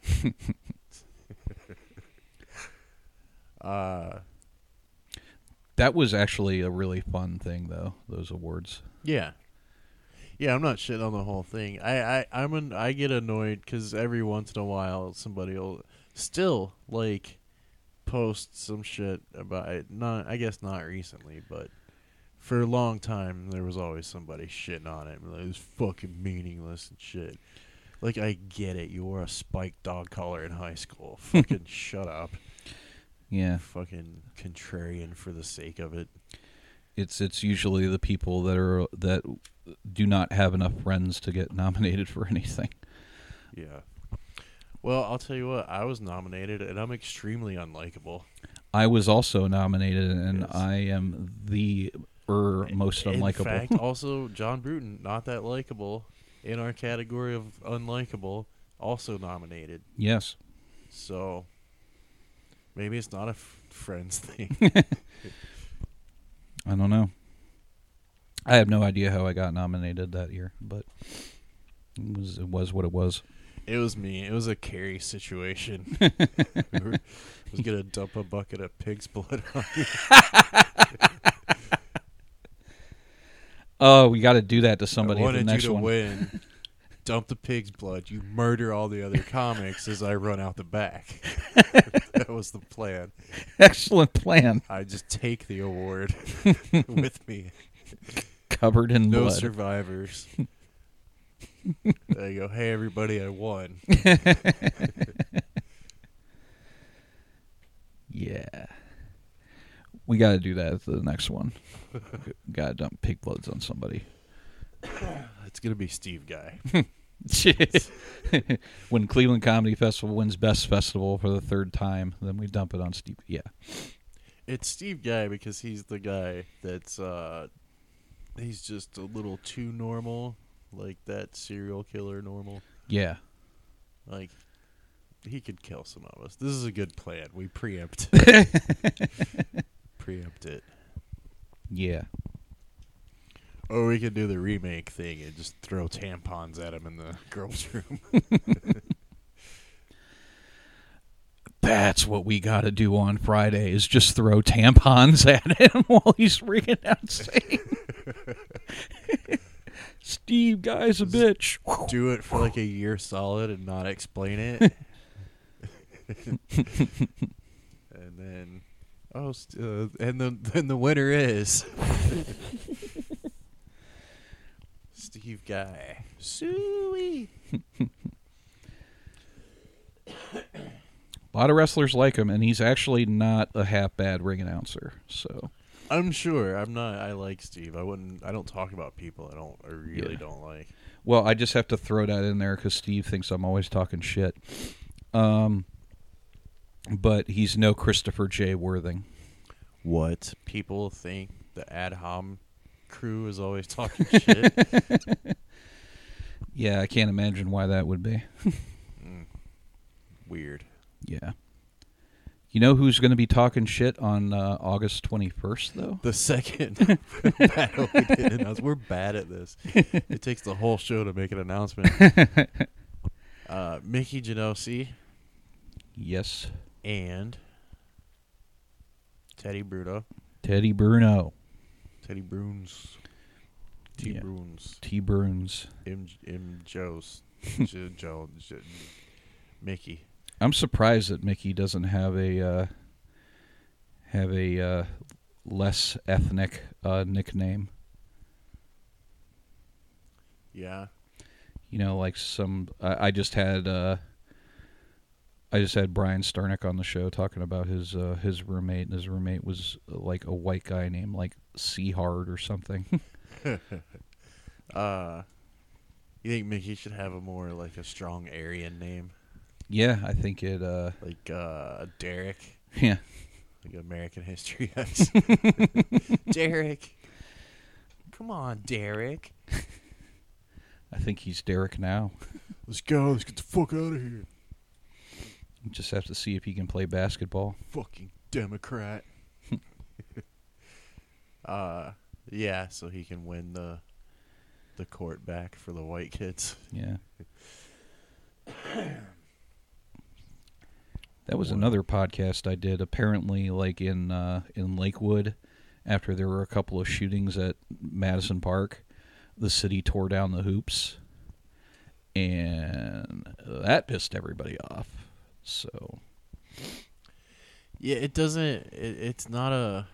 S6: uh,
S11: That was actually a really fun thing, though. Those awards.
S6: yeah. Yeah, I'm not shitting on the whole thing. I, I, I'm an, I get annoyed because every once in a while somebody will still, like, post some shit about it. Not, I guess not recently, but for a long time there was always somebody shitting on it. Like, it was fucking meaningless and shit. Like, I get it. You wore a spiked dog collar in high school. Fucking shut up.
S11: Yeah.
S6: Fucking contrarian for the sake of it.
S11: It's it's usually the people that are that do not have enough friends to get nominated for anything.
S6: Yeah. Well, I'll tell you what. I was nominated, and I'm extremely unlikable.
S11: I was also nominated, and
S6: Yes.
S11: I am the er, most
S6: In
S11: unlikable.
S6: fact, also John Bruton, not that likable, in our category of unlikable, also nominated.
S11: Yes.
S6: So maybe it's not a f- friends thing.
S11: I don't know. I have no idea how I got nominated that year, but it was it was what it was.
S6: It was me. It was a Carrie situation. We were- I was gonna dump a bucket of pig's blood on you.
S11: Oh, we got to do that to somebody
S6: I
S11: at the
S6: wanted
S11: next
S6: you to
S11: one.
S6: win. Dump the pig's blood. You murder all the other comics as I run out the back. That was the plan.
S11: Excellent plan.
S6: I just take the award with me.
S11: Covered in
S6: no
S11: blood.
S6: survivors. There you go. Hey, everybody, I won.
S11: Yeah. We got to do that for the next one. Got to dump pig bloods on somebody.
S6: It's going to be Steve Guy.
S11: When Cleveland Comedy Festival wins Best Festival for the third time, then we dump it on Steve. Yeah.
S6: It's Steve Guy because he's the guy that's, uh, he's just a little too normal, like that serial killer normal.
S11: Yeah.
S6: Like, he could kill some of us. This is a good plan. We preempt. Preempt it.
S11: Yeah.
S6: Or we could do the remake thing and just throw tampons at him in the girls' room.
S11: That's what we got to do on Friday is just throw tampons at him while he's freaking out saying, Steve Guy's a bitch.
S6: Do it for like a year solid and not explain it. And then, oh, st- uh, and the then the winner is Steve Guy. Suey.
S11: A lot of wrestlers like him, and he's actually not a half bad ring announcer. So
S6: I'm sure. I'm not. I like Steve. I wouldn't. I don't talk about people I don't. I really
S11: Yeah.
S6: don't like.
S11: Well, I just have to throw that in there because Steve thinks I'm always talking shit. Um, but he's no Christopher J. Worthing.
S6: What people think the Ad Hom crew is always talking shit.
S11: Yeah, I can't imagine why that would be.
S6: mm. Weird.
S11: Yeah. You know who's going to be talking shit on uh, August twenty-first, though?
S6: The second battle we did announce. We're bad at this. It takes the whole show to make an announcement. uh, Mickey Genosi.
S11: Yes.
S6: And Teddy Bruno.
S11: Teddy Bruno.
S6: Teddy Bruns. T.
S11: Yeah.
S6: Bruns.
S11: T. Bruns.
S6: M. M. Joe's. J- Joe. J- Mickey.
S11: I'm surprised that Mickey doesn't have a uh, have a uh, less ethnic uh, nickname.
S6: Yeah.
S11: You know, like some. I, I just had. Uh, I just had Brian Starnick on the show talking about his uh, his roommate, and his roommate was uh, like a white guy named like Seahard or something.
S6: uh, you think Mickey should have a more like a strong Aryan name?
S11: Yeah, I think it. Uh,
S6: like uh, Derek.
S11: Yeah.
S6: Like American History X. Derek. Come on, Derek.
S11: I think he's Derek now.
S6: Let's go. Let's get the fuck out of here.
S11: We just have to see if he can play basketball.
S6: Fucking Democrat. uh, yeah, so he can win the the court back for the white kids.
S11: Yeah. That was another podcast I did. Apparently, like in uh, in Lakewood, after there were a couple of shootings at Madison Park, the city tore down the hoops, and that pissed everybody off. So,
S6: yeah, it doesn't. It, it's not a.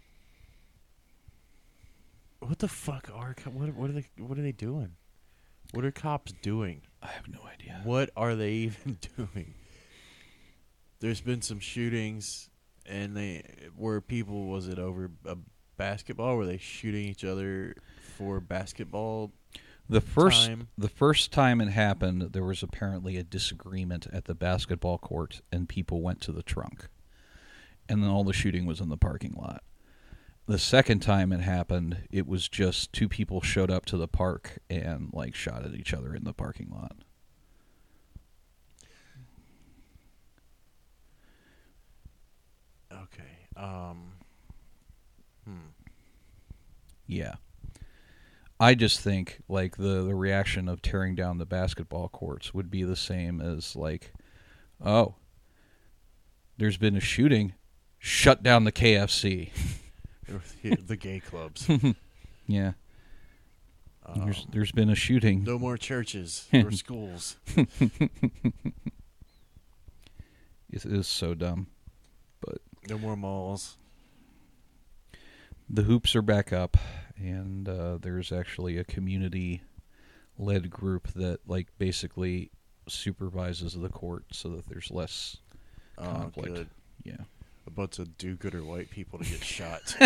S6: What the fuck are co- what? What are they? What are they doing? What are cops doing?
S11: I have no idea.
S6: What are they even doing? There's been some shootings, and they where people was it over a basketball? Were they shooting each other for basketball?
S11: The first
S6: time?
S11: the first time it happened, there was apparently a disagreement at the basketball court, and people went to the trunk, and then all the shooting was in the parking lot. The second time it happened, it was just two people showed up to the park and like shot at each other in the parking lot.
S6: Okay. Um. Hmm.
S11: Yeah. I just think like the, the reaction of tearing down the basketball courts would be the same as like, oh, there's been a shooting, shut down the K F C.
S6: The gay clubs.
S11: Yeah.
S6: Um,
S11: there's there's been a shooting.
S6: No more churches or schools.
S11: It is so dumb. But
S6: no more malls.
S11: The hoops are back up, and uh, there's actually a community-led group that, like, basically supervises the court so that there's less conflict.
S6: Oh, good.
S11: Yeah.
S6: A bunch of do-gooder white people to get shot.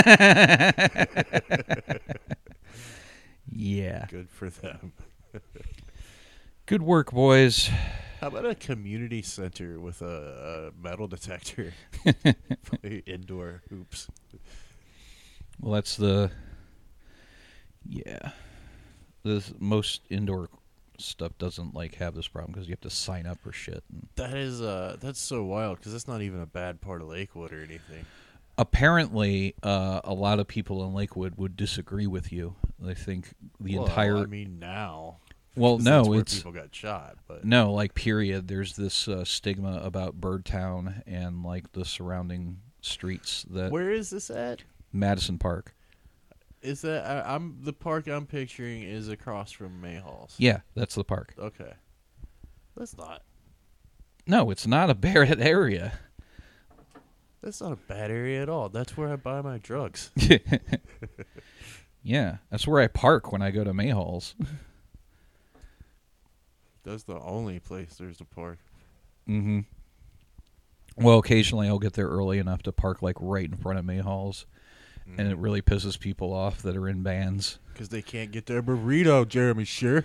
S11: Yeah.
S6: Good for them.
S11: Good work, boys.
S6: How about a community center with a, a metal detector? Indoor hoops.
S11: Well, that's the... Yeah. This, most indoor stuff doesn't, like, have this problem because you have to sign up for shit. And
S6: that is, uh, that's so wild because that's not even a bad part of Lakewood or anything.
S11: Apparently, uh, a lot of people in Lakewood would disagree with you. They think the
S6: well,
S11: entire...
S6: I mean, now...
S11: Well,
S6: that's
S11: no,
S6: where
S11: it's
S6: people got shot. But
S11: no, like period. There's this uh, stigma about Birdtown and like the surrounding streets. That
S6: where is this at?
S11: Madison Park.
S6: Is that I, I'm the park I'm picturing is across from Mayhalls?
S11: Yeah, that's the park.
S6: Okay, that's not.
S11: No, it's not a bad area.
S6: That's not a bad area at all. That's where I buy my drugs.
S11: Yeah, that's where I park when I go to Mayhalls.
S6: That's the only place there's a park.
S11: Mm-hmm. Well, occasionally I'll get there early enough to park like right in front of Mayhalls, mm. and it really pisses people off that are in bands
S6: because they can't get their burrito. Jeremy, sure.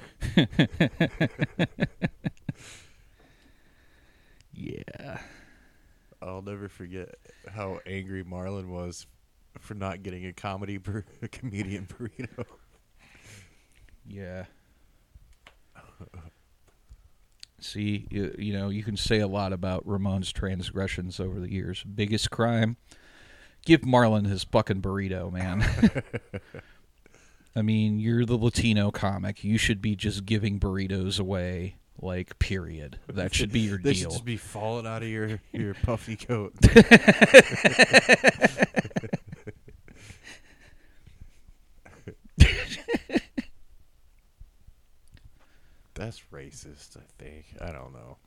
S11: Yeah.
S6: I'll never forget how angry Marlon was for not getting a comedy bur- a comedian burrito.
S11: Yeah. See, you, you know, you can say a lot about Ramon's transgressions over the years. Biggest crime? Give Marlon his fucking burrito, man. I mean, you're the Latino comic. You should be just giving burritos away, like, period. That should be your
S6: they
S11: deal.
S6: Should just be falling out of your, your puffy coat. That's racist, I think. I don't know.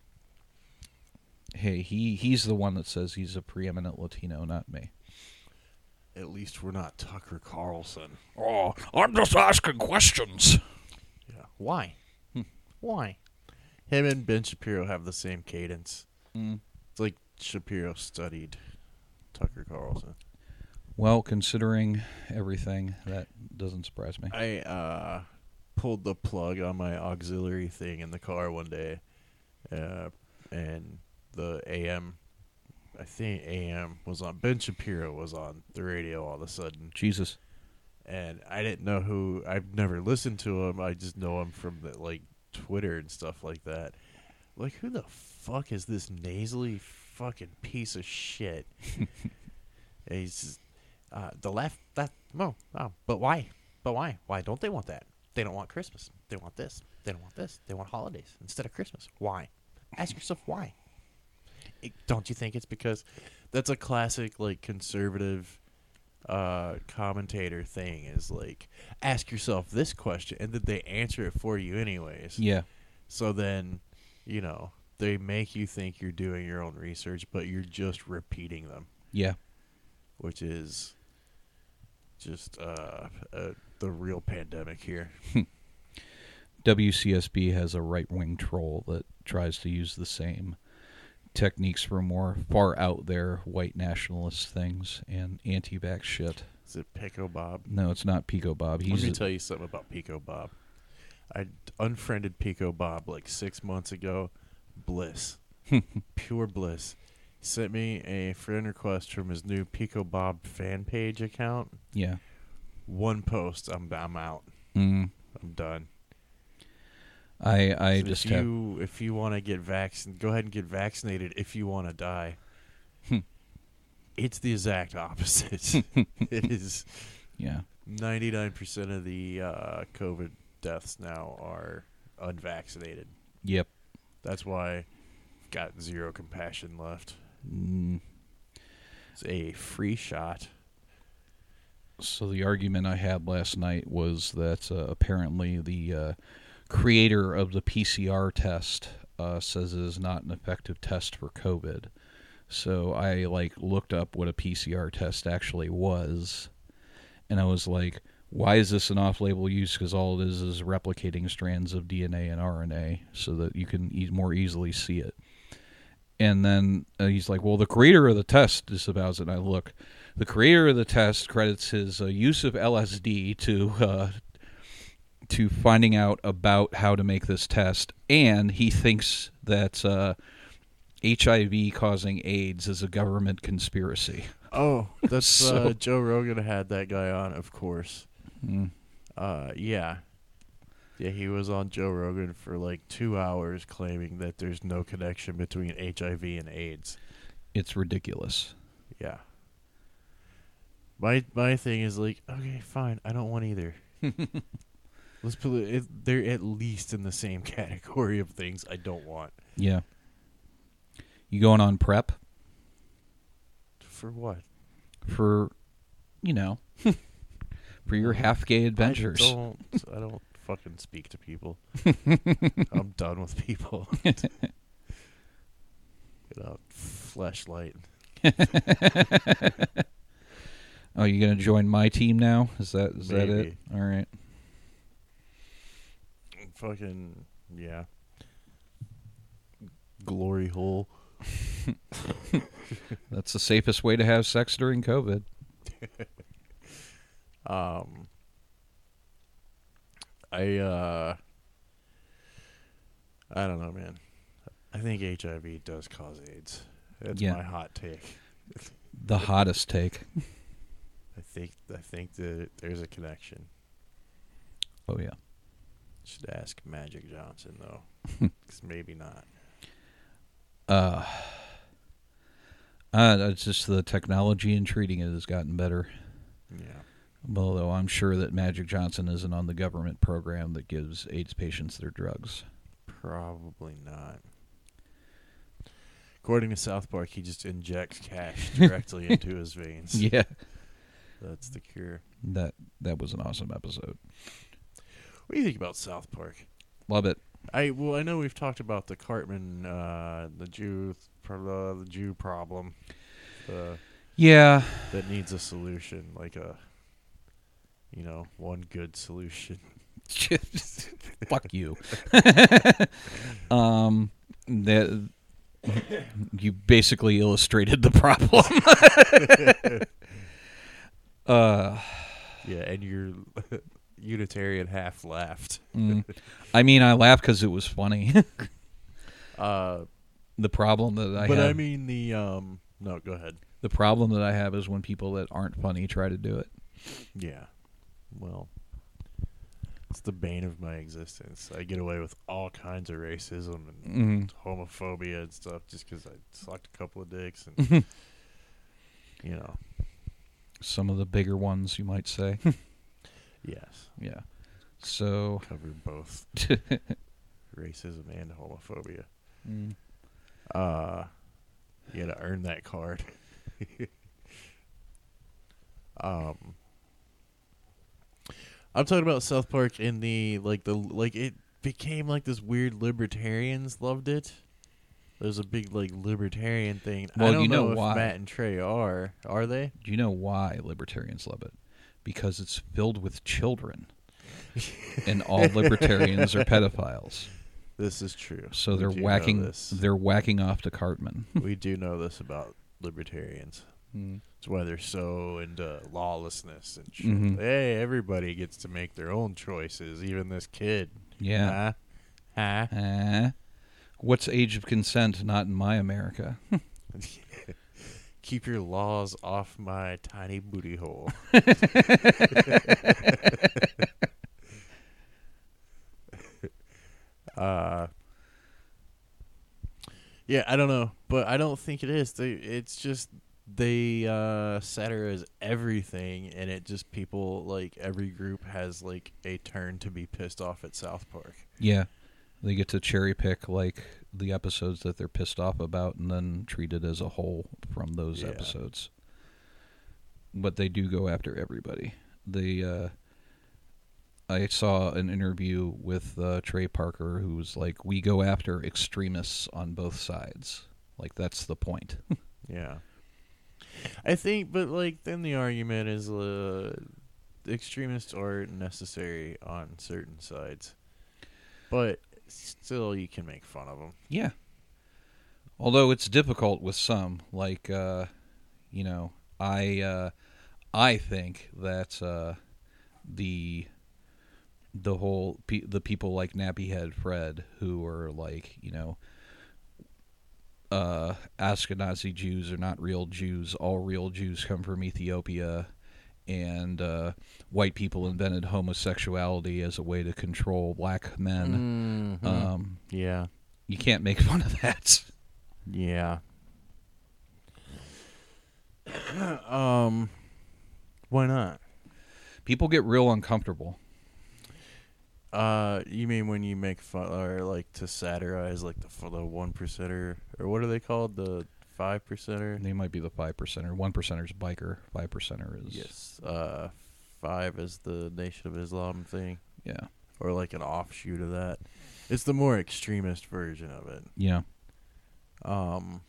S11: Hey, he, he's the one that says he's a preeminent Latino, not me.
S6: At least we're not Tucker Carlson.
S11: Oh, I'm just asking questions.
S6: Yeah. Why? Hmm. Why? Him and Ben Shapiro have the same cadence.
S11: Mm.
S6: It's like Shapiro studied Tucker Carlson.
S11: Well, considering everything, that doesn't surprise me.
S6: I uh, pulled the plug on my auxiliary thing in the car one day, uh, and the A M, I think A M was on. Ben Shapiro was on the radio all of a sudden.
S11: Jesus.
S6: And I didn't know who. I've never listened to him. I just know him from the, like Twitter and stuff like that. Like, who the fuck is this nasally fucking piece of shit? And he's just, uh, the left. That no, oh, but why? But why? Why don't they want that? They don't want Christmas. They want this. They don't want this. They want holidays instead of Christmas. Why? Ask yourself why. It, don't you think it's because that's a classic like conservative uh, commentator thing? Is like, ask yourself this question, and then they answer it for you anyways.
S11: Yeah.
S6: So then, you know, they make you think you're doing your own research, but you're just repeating them.
S11: Yeah.
S6: Which is just uh, uh, the real pandemic here.
S11: W C S B has a right-wing troll that tries to use the same techniques for more far out there white nationalist things and anti-vax shit.
S6: Is it Pico Bob?
S11: No, it's not Pico Bob. He's
S6: Let me
S11: a,
S6: tell you something about Pico Bob. I unfriended Pico Bob like six months ago. Bliss. Pure bliss. He sent me a friend request from his new Pico Bob fan page account.
S11: Yeah.
S6: One post, I'm I'm out.
S11: Mm.
S6: I'm done.
S11: I I
S6: so
S11: just
S6: if
S11: have,
S6: you if you want to get vaccinated, go ahead and get vaccinated. If you want to die, it's the exact opposite. It is.
S11: Yeah.
S6: ninety-nine percent of the uh, COVID deaths now are unvaccinated.
S11: Yep.
S6: That's why I've got zero compassion left.
S11: Mm.
S6: It's a free shot.
S11: So the argument I had last night was that uh, apparently the uh, creator of the P C R test uh, says it is not an effective test for COVID. So I like looked up what a P C R test actually was, and I was like, why is this an off-label use? Because all it is is replicating strands of D N A and R N A so that you can e- more easily see it. And then uh, he's like, well, the creator of the test disavows it. And I look. The creator of the test credits his uh, use of L S D to uh, to finding out about how to make this test, and he thinks that uh, H I V causing AIDS is a government conspiracy.
S6: Oh, that's
S11: So-
S6: uh, Joe Rogan had that guy on, of course.
S11: Mm.
S6: Uh, yeah. Yeah, he was on Joe Rogan for like two hours claiming that there's no connection between H I V and AIDS.
S11: It's ridiculous.
S6: Yeah. My my thing is like, okay, fine, I don't want either. Let's put it, it, they're at least in the same category of things I don't want.
S11: Yeah. You going on prep?
S6: For what?
S11: For, you know, for your half-gay adventures.
S6: I don't, I don't fucking speak to people. I'm done with people. Get out, fleshlight.
S11: Oh, you gonna join my team now? Is that is that
S6: Maybe.
S11: it? All right.
S6: Fucking yeah. Glory hole.
S11: That's the safest way to have sex during COVID.
S6: um, I uh, I don't know, man. I think H I V does cause AIDS. That's
S11: Yeah.
S6: my hot take.
S11: The hottest take.
S6: I think I think that there's a connection.
S11: Oh yeah.
S6: Should ask Magic Johnson though, 'cause maybe not.
S11: Uh, uh, it's just the technology in treating it has gotten better.
S6: Yeah.
S11: Although I'm sure that Magic Johnson isn't on the government program that gives AIDS patients their drugs.
S6: Probably not. According to South Park, he just injects cash directly into his veins.
S11: Yeah.
S6: That's the cure.
S11: That that was an awesome episode.
S6: What do you think about South Park?
S11: Love it.
S6: I well, I know we've talked about the Cartman, uh, the Jew, uh, the Jew problem. Uh,
S11: yeah.
S6: That needs a solution, like a, you know, one good solution.
S11: Fuck you. um, that you basically illustrated the problem. uh,
S6: yeah, and your Unitarian half laughed.
S11: mm. I mean, I laughed because it was funny.
S6: uh,
S11: the problem that I
S6: but
S11: have.
S6: I mean the um. No, go ahead.
S11: The problem that I have is when people that aren't funny try to do it.
S6: Yeah. Well, it's the bane of my existence. I get away with all kinds of racism and mm-hmm. homophobia and stuff just because I sucked a couple of dicks and, you know.
S11: Some of the bigger ones, you might say.
S6: Yes.
S11: Yeah. So.
S6: Cover both racism and homophobia.
S11: Mm.
S6: Uh, you gotta earn that card. um. I'm talking about South Park in the like the like it became like this weird libertarians loved it. There's a big like libertarian thing.
S11: Well,
S6: I don't
S11: you know,
S6: know, if
S11: why.
S6: Matt and Trey are. Are they?
S11: Do you know why libertarians love it? Because it's filled with children. And all libertarians are pedophiles.
S6: This is true.
S11: So
S6: we
S11: they're whacking they're whacking off to Cartman.
S6: We do know this about libertarians.
S11: Mm.
S6: That's why they're so into lawlessness and shit.
S11: Mm-hmm.
S6: Hey, everybody gets to make their own choices, even this kid.
S11: Yeah.
S6: Huh? Huh?
S11: Uh, what's age of consent? Not in my America.
S6: Keep your laws off my tiny booty hole. uh, yeah, I don't know, but I don't think it is. They, it's just they uh, satirize everything, and it just people like every group has like a turn to be pissed off at South Park.
S11: Yeah, they get to cherry pick like the episodes that they're pissed off about, and then treat it as a whole from those
S6: Yeah.
S11: episodes. But they do go after everybody. They, uh, I saw an interview with uh, Trey Parker, who was like, "We go after extremists on both sides. Like that's the point."
S6: Yeah. I think, but like, then the argument is uh, extremists are necessary on certain sides, but still, you can make fun of them.
S11: Yeah. Although it's difficult with some, like, uh, you know, I, uh, I think that uh, the the whole pe- the people like Nappy Head Fred, who are like, you know. Uh, Ashkenazi Jews are not real Jews. All real Jews come from Ethiopia, and uh, white people invented homosexuality as a way to control black men.
S6: Mm-hmm.
S11: Um,
S6: yeah,
S11: you can't make fun of that.
S6: Yeah. um, why not?
S11: People get real uncomfortable.
S6: Uh, you mean when you make fun or like to satirize like the the one percenter, or what are they called, the five percenter?
S11: They might be the five percenter. One percenter's biker. Five percenter is
S6: yes. Uh, five is the Nation of Islam thing.
S11: Yeah,
S6: or like an offshoot of that. It's the more extremist version of it.
S11: Yeah.
S6: Um.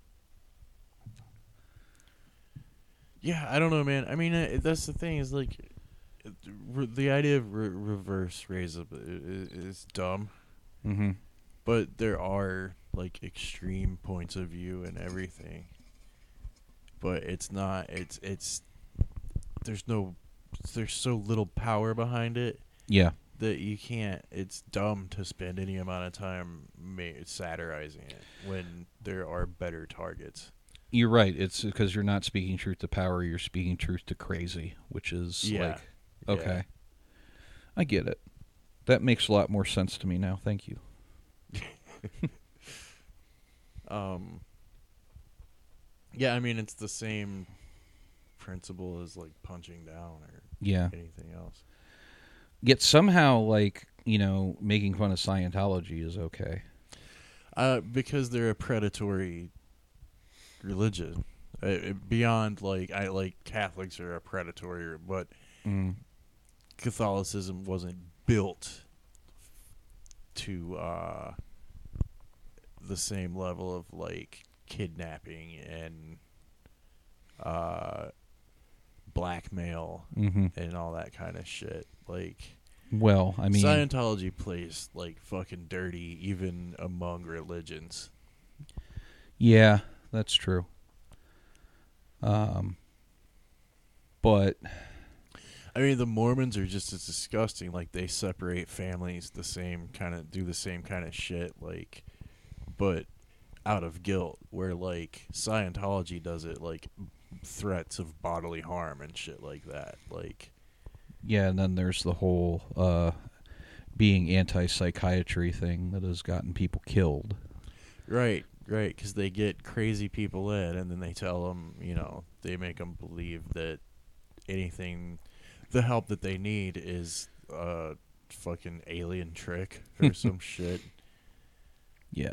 S6: Yeah, I don't know, man. I mean, uh, that's the thing is like. Re- the idea of re- reverse racism is, is dumb,
S11: mm-hmm.
S6: but there are like extreme points of view and everything. But it's not. It's it's. There's no. There's so little power behind it.
S11: Yeah.
S6: That you can't. It's dumb to spend any amount of time ma- satirizing it when there are better targets.
S11: You're right. It's because you're not speaking truth to power. You're speaking truth to crazy, which is
S6: yeah.
S11: like. Okay. Yeah. I get it. That makes a lot more sense to me now. Thank you.
S6: um. Yeah, I mean it's the same principle as like punching down or
S11: yeah.
S6: anything else.
S11: Yet somehow, like, you know, making fun of Scientology is okay.
S6: Uh, because they're a predatory religion. Uh, beyond, like, I like Catholics are a predatory, but
S11: mm.
S6: Catholicism wasn't built to uh, the same level of, like, kidnapping and uh, blackmail
S11: mm-hmm.
S6: and all that kind of shit. Like,
S11: well, I mean,
S6: Scientology plays like fucking dirty, even among religions.
S11: Yeah, that's true. Um, but
S6: I mean, the Mormons are just as disgusting. Like, they separate families the same kind of, do the same kind of shit. Like, but out of guilt. Where like Scientology does it, like threats of bodily harm and shit like that. Like.
S11: Yeah, and then there's the whole uh, being anti-psychiatry thing that has gotten people killed.
S6: Right, right, because they get crazy people in, and then they tell them, you know, they make them believe that anything, the help that they need is a fucking alien trick or some shit.
S11: Yeah.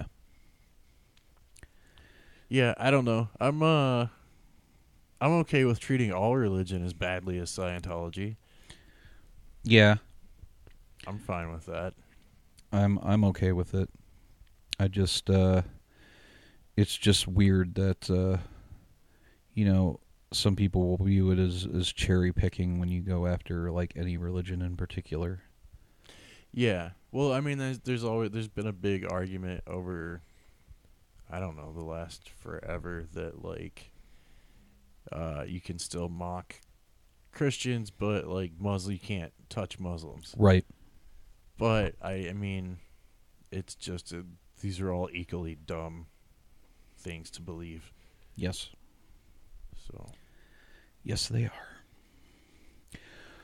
S6: Yeah, I don't know. I'm, uh, I'm okay with treating all religion as badly as Scientology.
S11: Yeah,
S6: I'm fine with that.
S11: I'm I'm okay with it. I just uh, it's just weird that uh, you know, some people will view it as as cherry picking when you go after like any religion in particular.
S6: Yeah, well, I mean, there's there's always there's been a big argument over, I don't know, the last forever that like, uh, you can still mock Christians, but like Muslim, you can't touch Muslims.
S11: Right.
S6: But I, I mean, it's just a, these are all equally dumb things to believe.
S11: Yes.
S6: So.
S11: Yes, they are.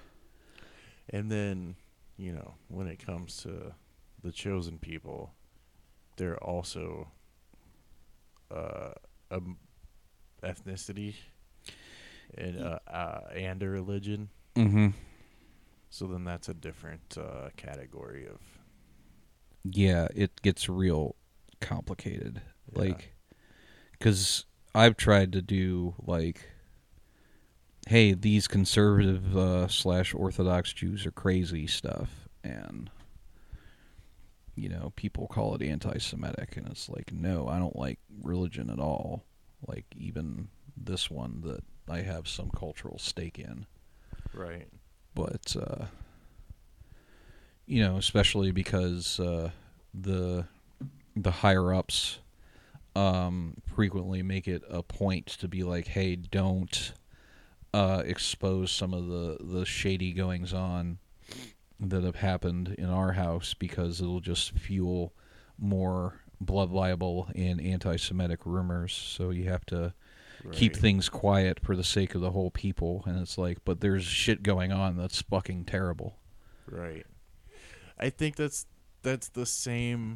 S6: And then, you know, when it comes to the chosen people, they're also uh, a ethnicity. And, uh, uh, and a religion.
S11: Mm-hmm.
S6: So then that's a different uh, category of...
S11: Yeah, it gets real complicated.
S6: Yeah.
S11: Like, because I've tried to do, like, hey, these conservative uh, slash Orthodox Jews are crazy stuff. And, you know, people call it anti-Semitic. And it's like, no, I don't like religion at all. Like, even this one that I have some cultural stake in.
S6: Right.
S11: But, uh, you know, especially because uh, the the higher-ups um, frequently make it a point to be like, hey, don't uh, expose some of the, the shady goings-on that have happened in our house because it'll just fuel more blood libel and anti-Semitic rumors. So you have to... Right. Keep things quiet for the sake of the whole people, and it's like, but there's shit going on that's fucking terrible.
S6: Right. I think that's that's the same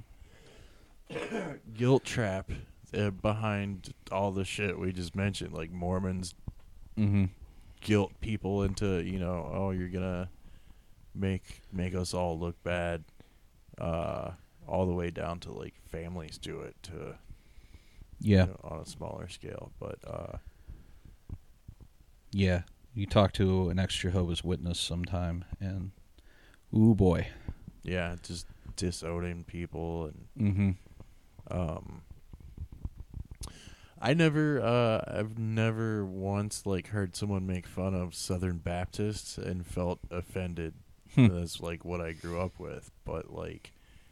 S6: guilt trap uh, behind all the shit we just mentioned. Like Mormons
S11: mm-hmm.
S6: guilt people into, you know, oh, you're gonna make make us all look bad, uh, all the way down to like families do it to.
S11: Yeah,
S6: you know, on a smaller scale, but uh,
S11: yeah, you talk to an ex-Jehovah's Witness sometime, and ooh boy,
S6: yeah, just disowning people and
S11: mm-hmm.
S6: um, I never, uh, I've never once like heard someone make fun of Southern Baptists and felt offended. That's like what I grew up with, but like.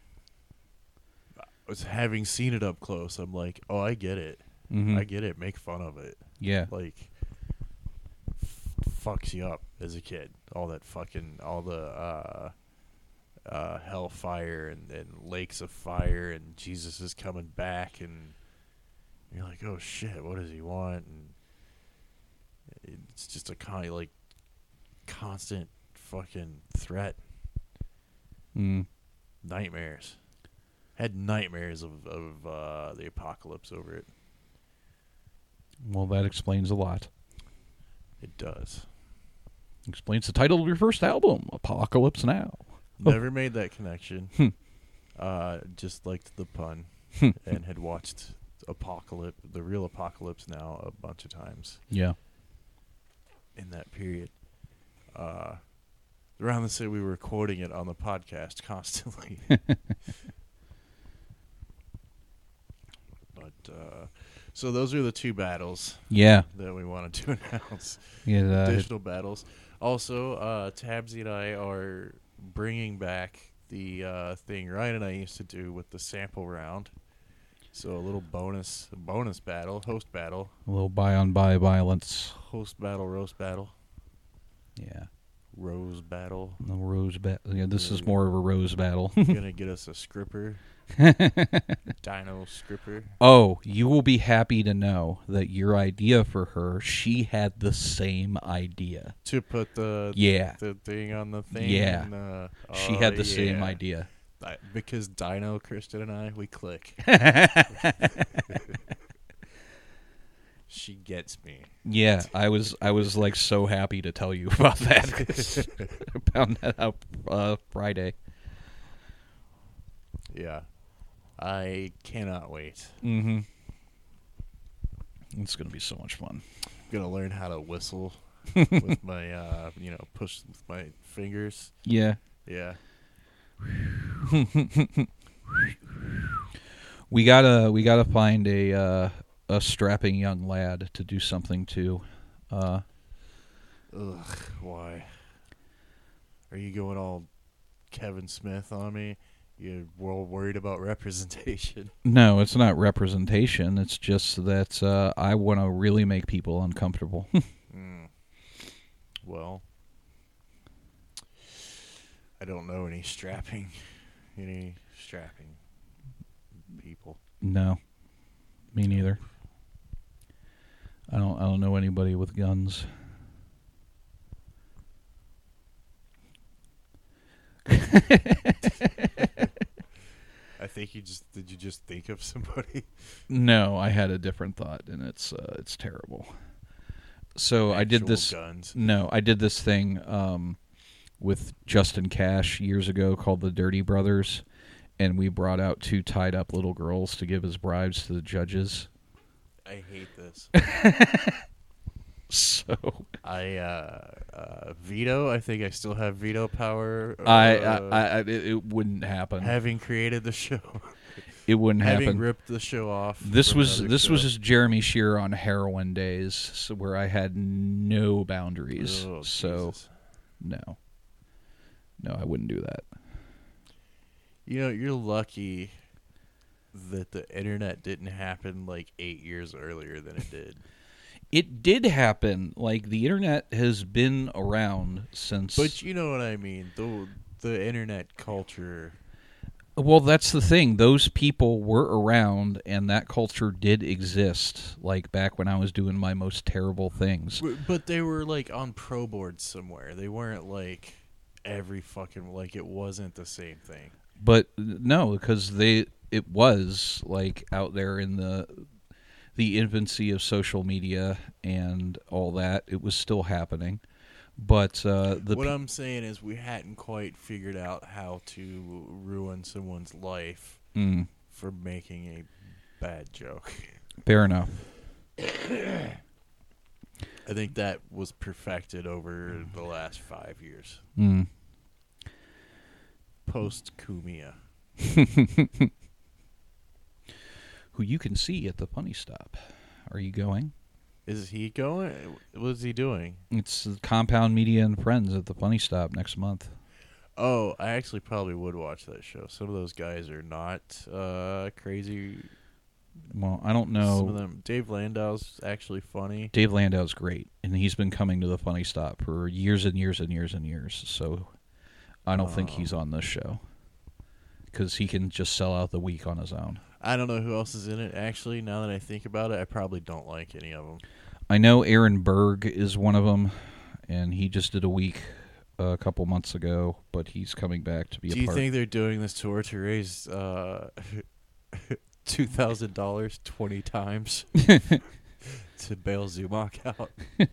S6: Was having seen it up close, I'm like, oh, I get it.
S11: Mm-hmm.
S6: I get it. Make fun of it.
S11: Yeah.
S6: Like, f- fucks you up as a kid. All that fucking, all the uh, uh, hellfire and, and lakes of fire and Jesus is coming back and you're like, oh shit, what does he want? And it's just a kind of like constant fucking threat.
S11: Mm.
S6: Nightmares. Had nightmares of, of uh, the apocalypse over it.
S11: Well, that explains a lot.
S6: It does.
S11: Explains the title of your first album, Apocalypse Now.
S6: Never made that connection.
S11: Hmm.
S6: uh, just liked the pun.
S11: Hmm.
S6: And had watched Apocalypse, the real Apocalypse Now a bunch of times.
S11: Yeah.
S6: In that period. Uh, around the city, we were quoting it on the podcast constantly. But, uh, so those are the two battles.
S11: Yeah.
S6: That we wanted to announce.
S11: Yeah. Uh,
S6: Additional battles. Also, uh, Tabsy and I are bringing back the uh, thing Ryan and I used to do with the sample round. So a little bonus, bonus battle, host battle.
S11: A little buy-on-buy violence.
S6: Host battle, roast battle.
S11: Yeah.
S6: Rose battle.
S11: No rose battle. Yeah, this is more of a rose battle.
S6: Gonna get us a scripper. Dino scripper.
S11: Oh, you will be happy to know that your idea for her, she had the same idea.
S6: To put the
S11: yeah.
S6: the thing on the thing?
S11: Yeah.
S6: And, uh,
S11: she
S6: oh,
S11: had the
S6: yeah.
S11: same idea.
S6: I, because Dino, Kristen, and I, we click. She gets me.
S11: Yeah, I was I was like so happy to tell you about that. 'Cause I found that out uh, Friday.
S6: Yeah, I cannot wait.
S11: Mm-hmm. It's gonna be so much fun.
S6: I'm gonna learn how to whistle with my, uh, you know, push with my fingers.
S11: Yeah.
S6: Yeah.
S11: we gotta we gotta find a uh, a strapping young lad to do something to. Uh,
S6: Ugh, why? Are you going all Kevin Smith on me? You're all worried about representation.
S11: No, it's not representation. It's just that uh, I want to really make people uncomfortable.
S6: mm. Well, I don't know any strapping, any strapping people.
S11: No, me neither. I don't. I don't know anybody with guns.
S6: I think you just did. You just think of somebody?
S11: No, I had a different thought, and it's uh, it's terrible. So
S6: Actual
S11: I did this.
S6: Guns.
S11: No, I did this thing um, with Justin Cash years ago called the Dirty Brothers, and we brought out two tied up little girls to give as bribes to the judges.
S6: I hate this.
S11: So
S6: I uh, uh, veto. I think I still have veto power. Uh,
S11: I, I, I it, it wouldn't happen.
S6: Having created the show,
S11: it wouldn't
S6: having
S11: happen.
S6: ripped the show off.
S11: This was this
S6: show.
S11: was just Jeremy Shearer on heroin days, so where I had no boundaries.
S6: Oh,
S11: so
S6: Jesus.
S11: no, no, I wouldn't do that.
S6: You know, you're lucky that the internet didn't happen like eight years earlier than it did.
S11: It did happen. Like, the internet has been around since...
S6: But you know what I mean. The, the internet culture...
S11: Well, that's the thing. Those people were around, and that culture did exist, like, back when I was doing my most terrible things.
S6: But they were, like, on pro boards somewhere. They weren't, like, every fucking... Like, it wasn't the same thing.
S11: But, no, because they... It was, like, out there in the... the infancy of social media and all that. It was still happening. But uh, the
S6: what
S11: pe-
S6: I'm saying is we hadn't quite figured out how to ruin someone's life
S11: mm.
S6: for making a bad joke.
S11: Fair enough.
S6: I think that was perfected over the last five years.
S11: Mm.
S6: Post-Kumia.
S11: Who you can see at the Funny Stop. Are you going?
S6: Is he going? What is he doing?
S11: It's Compound Media and Friends at the Funny Stop next month.
S6: Oh, I actually probably would watch that show. Some of those guys are not uh, crazy.
S11: Well, I don't know.
S6: Some of them. Dave Landau's actually funny.
S11: Dave Landau's great, and he's been coming to the Funny Stop for years and years and years and years. So I don't oh. think he's on this show because he can just sell out the week on his own.
S6: I don't know who else is in it, actually. Now that I think about it, I probably don't like any of them.
S11: I know Aaron Berg is one of them, and he just did a week a couple months ago, but he's coming back to be
S6: Do
S11: a
S6: you
S11: part.
S6: think they're doing this tour to raise uh, two thousand dollars twenty times to bail Zumach out?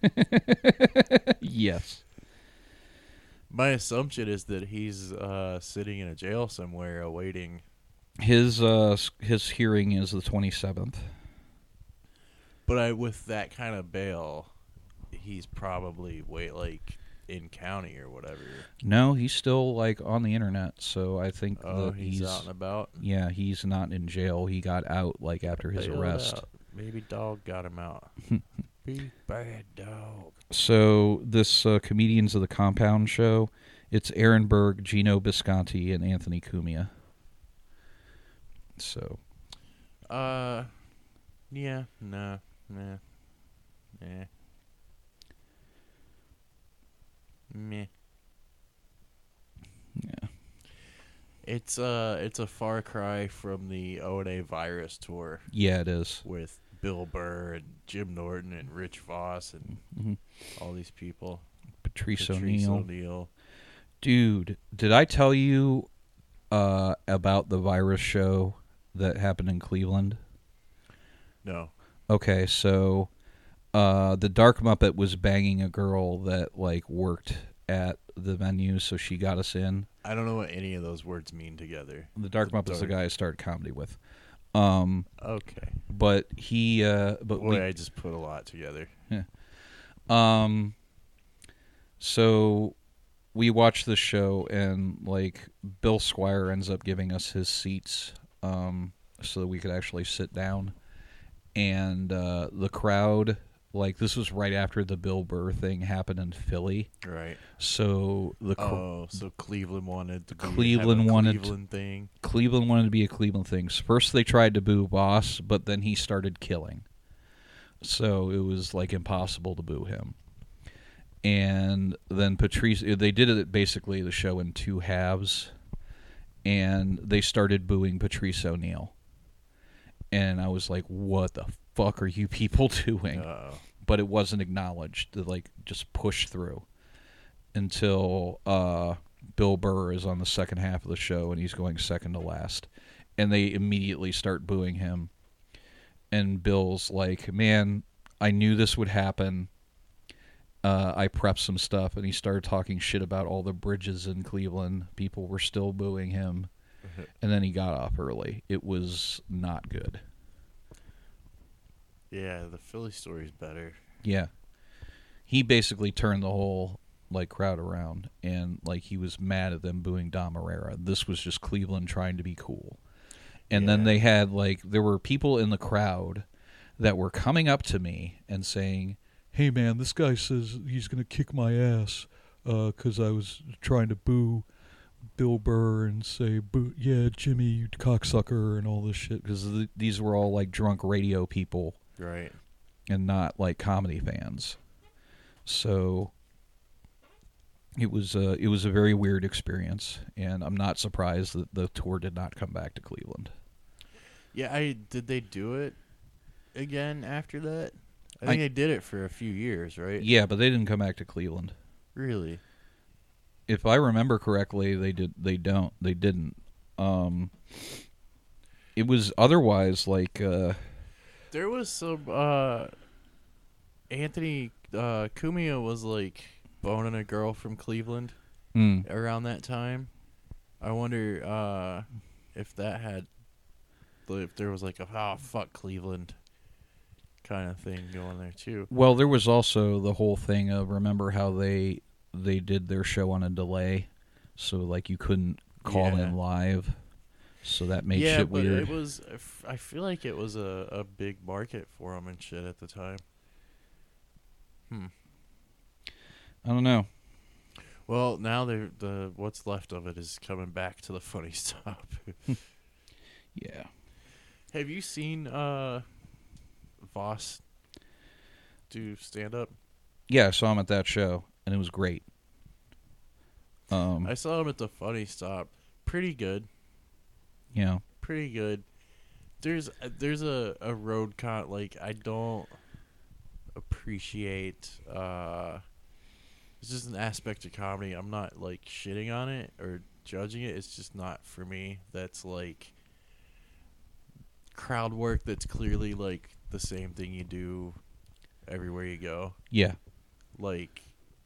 S11: Yes.
S6: My assumption is that he's uh, sitting in a jail somewhere awaiting.
S11: His uh, s- his hearing is the twenty-seventh.
S6: But I, with that kind of bail, he's probably wait like in county or whatever.
S11: No, he's still like on the internet, so I think
S6: Oh,
S11: that
S6: he's
S11: he's
S6: out and about?
S11: Yeah, he's not in jail. He got out like after his
S6: Bailed
S11: arrest.
S6: out. Maybe dog got him out. Big bad dog.
S11: So this uh, Comedians of the Compound show, it's Aaron Berg, Gino Bisconti, and Anthony Cumia. So,
S6: Uh, yeah, nah, nah, nah, meh.
S11: yeah.
S6: It's uh, it's a far cry from the O and A Virus tour.
S11: Yeah, it is.
S6: With Bill Burr and Jim Norton and Rich Voss and
S11: Mhm.
S6: all these people.
S11: Patrice
S6: Patrice
S11: O'Neal.
S6: O'Neal.
S11: Dude, did I tell you uh, about the Virus show that happened in Cleveland?
S6: No.
S11: Okay, so uh, the Dark Muppet was banging a girl that like worked at the venue, so she got us in.
S6: I don't know what any of those words mean together.
S11: The Dark
S6: The
S11: Muppet's the
S6: dark-
S11: guy I started comedy with. Um,
S6: Okay.
S11: But he, uh, but
S6: Boy,
S11: we,
S6: I just put a lot together.
S11: Yeah. Um. So we watched the show, and like Bill Squire ends up giving us his seats, um, so that we could actually sit down. And uh, the crowd, like this was right after the Bill Burr thing happened in Philly,
S6: Right.
S11: So the cr-
S6: Oh, so Cleveland wanted to be,
S11: Cleveland
S6: have a
S11: wanted
S6: Cleveland thing.
S11: Cleveland wanted to be a Cleveland thing. First they tried to boo Voss, but then he started killing. So it was like impossible to boo him. And then Patrice, they did it basically the show in two halves, and they started booing Patrice O'Neal. And I was like, what the fuck are you people doing?
S6: Uh-oh.
S11: But it wasn't acknowledged. To like just push through until uh, Bill Burr is on the second half of the show, and he's going second to last. And they immediately start booing him. And Bill's like, man, I knew this would happen. Uh, I prepped some stuff, and he started talking shit about all the bridges in Cleveland. People were still booing him. And then he got off early. It was not good.
S6: Yeah, the Philly story's better.
S11: Yeah. He basically turned the whole like crowd around, and like he was mad at them booing Dom Herrera. This was just Cleveland trying to be cool. And then
S6: Yeah.
S11: they had like there were people in the crowd that were coming up to me and saying, "Hey man, this guy says he's going to kick my ass uh, 'cause I was trying to boo Bill Burr and say, boo, yeah, Jimmy, you cocksucker," and all this shit. Because th- these were all like drunk radio people.
S6: Right.
S11: And not like comedy fans. So it was uh, it was a very weird experience, and I'm not surprised that the tour did not come back to Cleveland.
S6: Yeah, I did they do it again after that? I
S11: I-
S6: think they did it for a few years, right?
S11: Yeah, but they didn't come back to Cleveland.
S6: Really?
S11: If I remember correctly, they did. They don't. They didn't. Um, it was otherwise like. Uh,
S6: There was some uh Anthony uh Cumia was like boning a girl from Cleveland
S11: Mm.
S6: around that time. I wonder uh if that had if there was like a oh fuck Cleveland kind of thing going there too.
S11: Well, there was also the whole thing of remember how they they did their show on a delay, so like you couldn't call
S6: Yeah.
S11: in live, so that made
S6: yeah,
S11: shit
S6: but
S11: weird.
S6: it was I f- I feel like it was a, a big market for them and shit at the time. Hmm.
S11: I don't know.
S6: Well, now they the what's left of it is coming back to the funny stop.
S11: Yeah.
S6: Have you seen uh Voss do stand up?
S11: Yeah, I saw him at that show, and it was great. Um,
S6: I saw him at the Funny Stop. Pretty good.
S11: you know,
S6: Pretty good. There's there's a, a road con like I don't appreciate uh it's just an aspect of comedy. I'm not like shitting on it or judging it. It's just not for me. That's like crowd work. That's clearly like the same thing you do everywhere you go.
S11: Yeah.
S6: Like,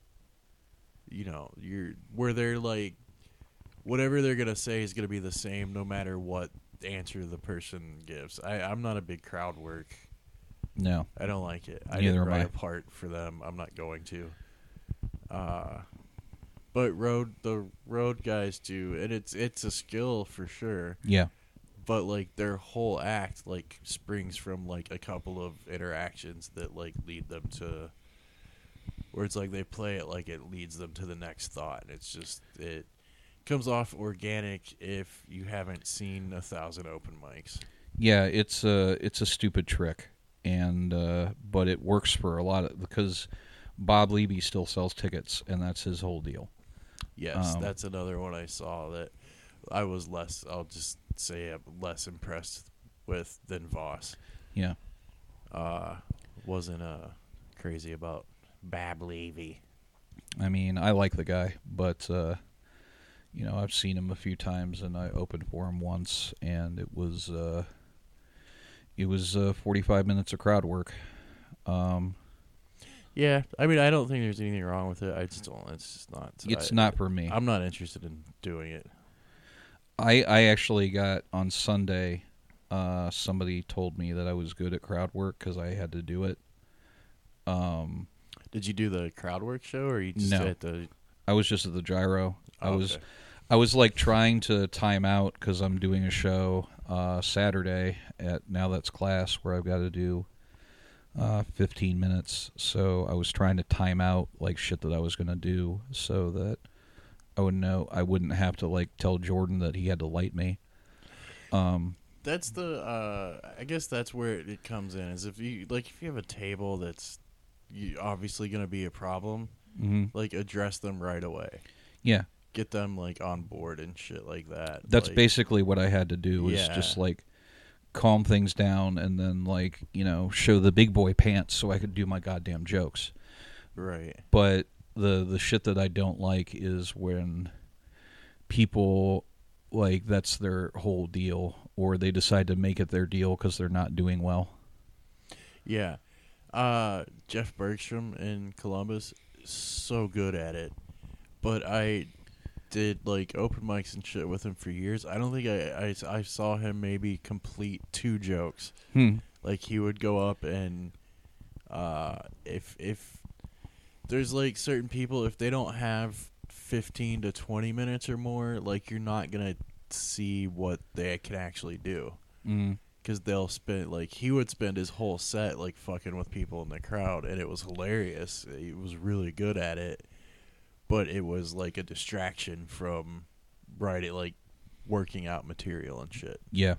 S6: you know, you're where they're like, whatever they're gonna say is gonna be the same no matter what answer the person gives. I, I'm not a big crowd work.
S11: No,
S6: I don't like it. I
S11: Neither
S6: didn't
S11: am
S6: write
S11: I.
S6: a part for them. I'm not going to. Uh, but road the road guys do, and it's it's a skill for sure.
S11: Yeah.
S6: But like their whole act like springs from like a couple of interactions that like lead them to, where it's like they play it like it leads them to the next thought. And it's just it comes off organic if you haven't seen a thousand open mics.
S11: Yeah, it's a it's a stupid trick, and uh, but it works for a lot of because Bob Levy still sells tickets, and that's his whole deal.
S6: Yes,
S11: Um,
S6: that's another one I saw that I was less. I'll just say I'm less impressed with than Voss.
S11: Yeah,
S6: uh, wasn't uh crazy about Bob Levy.
S11: I mean, I like the guy, but uh, you know, I've seen him a few times, and I opened for him once, and it was uh, it was uh, forty-five minutes of crowd work. Um,
S6: Yeah, I mean, I don't think there's anything wrong with it. I just don't. It's just not.
S11: It's
S6: I,
S11: not for me.
S6: I'm not interested in doing it.
S11: I I actually got on Sunday. Uh, somebody told me that I was good at crowd work because I had to do it. Um,
S6: Did you do the crowd work show, or you just
S11: no,
S6: at the?
S11: I was just at the Gyro. I
S6: Oh,
S11: was,
S6: okay.
S11: I was like trying to time out because I'm doing a show uh, Saturday at Now That's Class where I've got to do uh, fifteen minutes. So I was trying to time out like shit that I was going to do so that I would know I wouldn't have to like tell Jordan that he had to light me. Um,
S6: That's the. Uh, I guess that's where it, it comes in. Is if you like if you have a table that's you, obviously going to be a problem,
S11: Mhm.
S6: like address them right away.
S11: Yeah.
S6: Get them like on board and shit like that.
S11: That's
S6: like,
S11: basically what I had to do was
S6: Yeah.
S11: just like calm things down and then like, you know, show the big boy pants so I could do my goddamn jokes.
S6: Right.
S11: But the the shit that I don't like is when people like that's their whole deal or they decide to make it their deal cuz they're not doing well.
S6: Yeah. Uh, Jeff Bergstrom in Columbus, so good at it. But I did like open mics and shit with him for years. I don't think I, I, I saw him maybe complete two jokes.
S11: Hmm.
S6: Like he would go up and uh, if if there's like certain people, if they don't have fifteen to twenty minutes or more, like you're not gonna see what they can actually do.
S11: Mm.
S6: Because they'll spend, like, he would spend his whole set, like, fucking with people in the crowd, and it was hilarious. He was really good at it, but it was, like, a distraction from writing, like, working out material and shit.
S11: Yeah.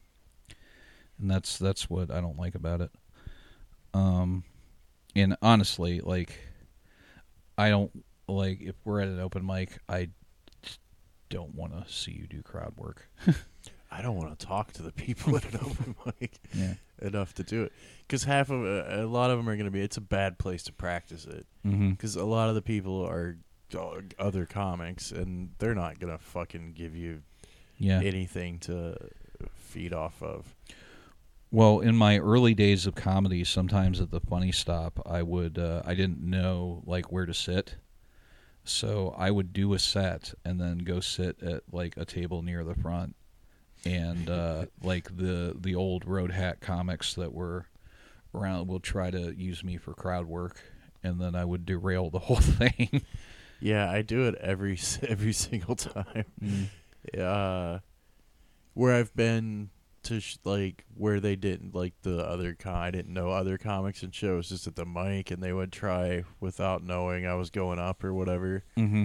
S11: And that's that's what I don't like about it. Um, and honestly, like, I don't, like, if we're at an open mic, I just don't want to see you do crowd work.
S6: I don't want to talk to the people at an open mic
S11: Yeah.
S6: enough to do it. Because half of uh, a lot of them are going to be, it's a bad place to practice it.
S11: Mhm.
S6: Because a lot of the people are uh, other comics, and they're not going to fucking give you
S11: Yeah.
S6: anything to feed off of.
S11: Well, in my early days of comedy, sometimes at the Funny Stop, I would uh, I didn't know like where to sit, so I would do a set and then go sit at like a table near the front, and uh, like the the old road hat comics that were around will try to use me for crowd work, and then I would derail the whole thing.
S6: Yeah, I do it every s- every single time.
S11: Mm.
S6: Uh, where I've been to sh- like where they didn't like the other con, I didn't know other comics and shows just at the mic, and they would try without knowing I was going up or whatever.
S11: Mm-hmm.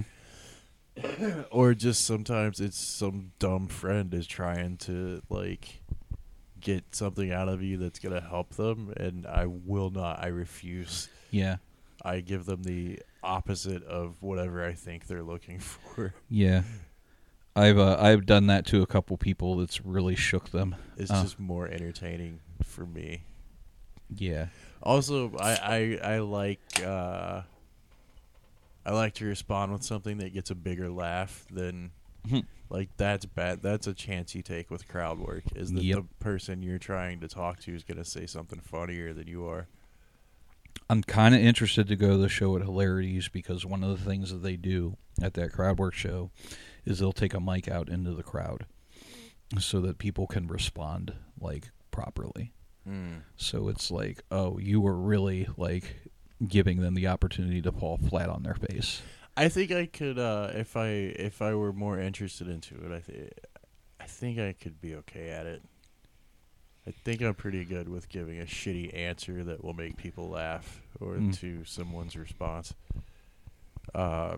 S6: Or just sometimes it's some dumb friend is trying to like get something out of you that's gonna help them, and I will not. I refuse.
S11: Yeah.
S6: I give them the opposite of whatever I think they're looking for.
S11: Yeah. I've uh, I've done that to a couple people that's really shook them.
S6: It's
S11: Uh,
S6: just more entertaining for me.
S11: Yeah.
S6: Also, I I, I like uh, I like to respond with something that gets a bigger laugh than, like, that's bad. That's a chance you take with crowd work, is that
S11: Yep.
S6: the person you're trying to talk to is going to say something funnier than you are.
S11: I'm kind of interested to go to the show at Hilarities because one of the things that they do at that crowd work show is they'll take a mic out into the crowd so that people can respond, like, properly.
S6: Mm.
S11: So it's like, oh, you were really, like, giving them the opportunity to fall flat on their face.
S6: I think I could, uh, if I if I were more interested into it, I, th- I think I could be okay at it. I think I'm pretty good with giving a shitty answer that will make people laugh or
S11: Mm.
S6: to someone's response. Uh,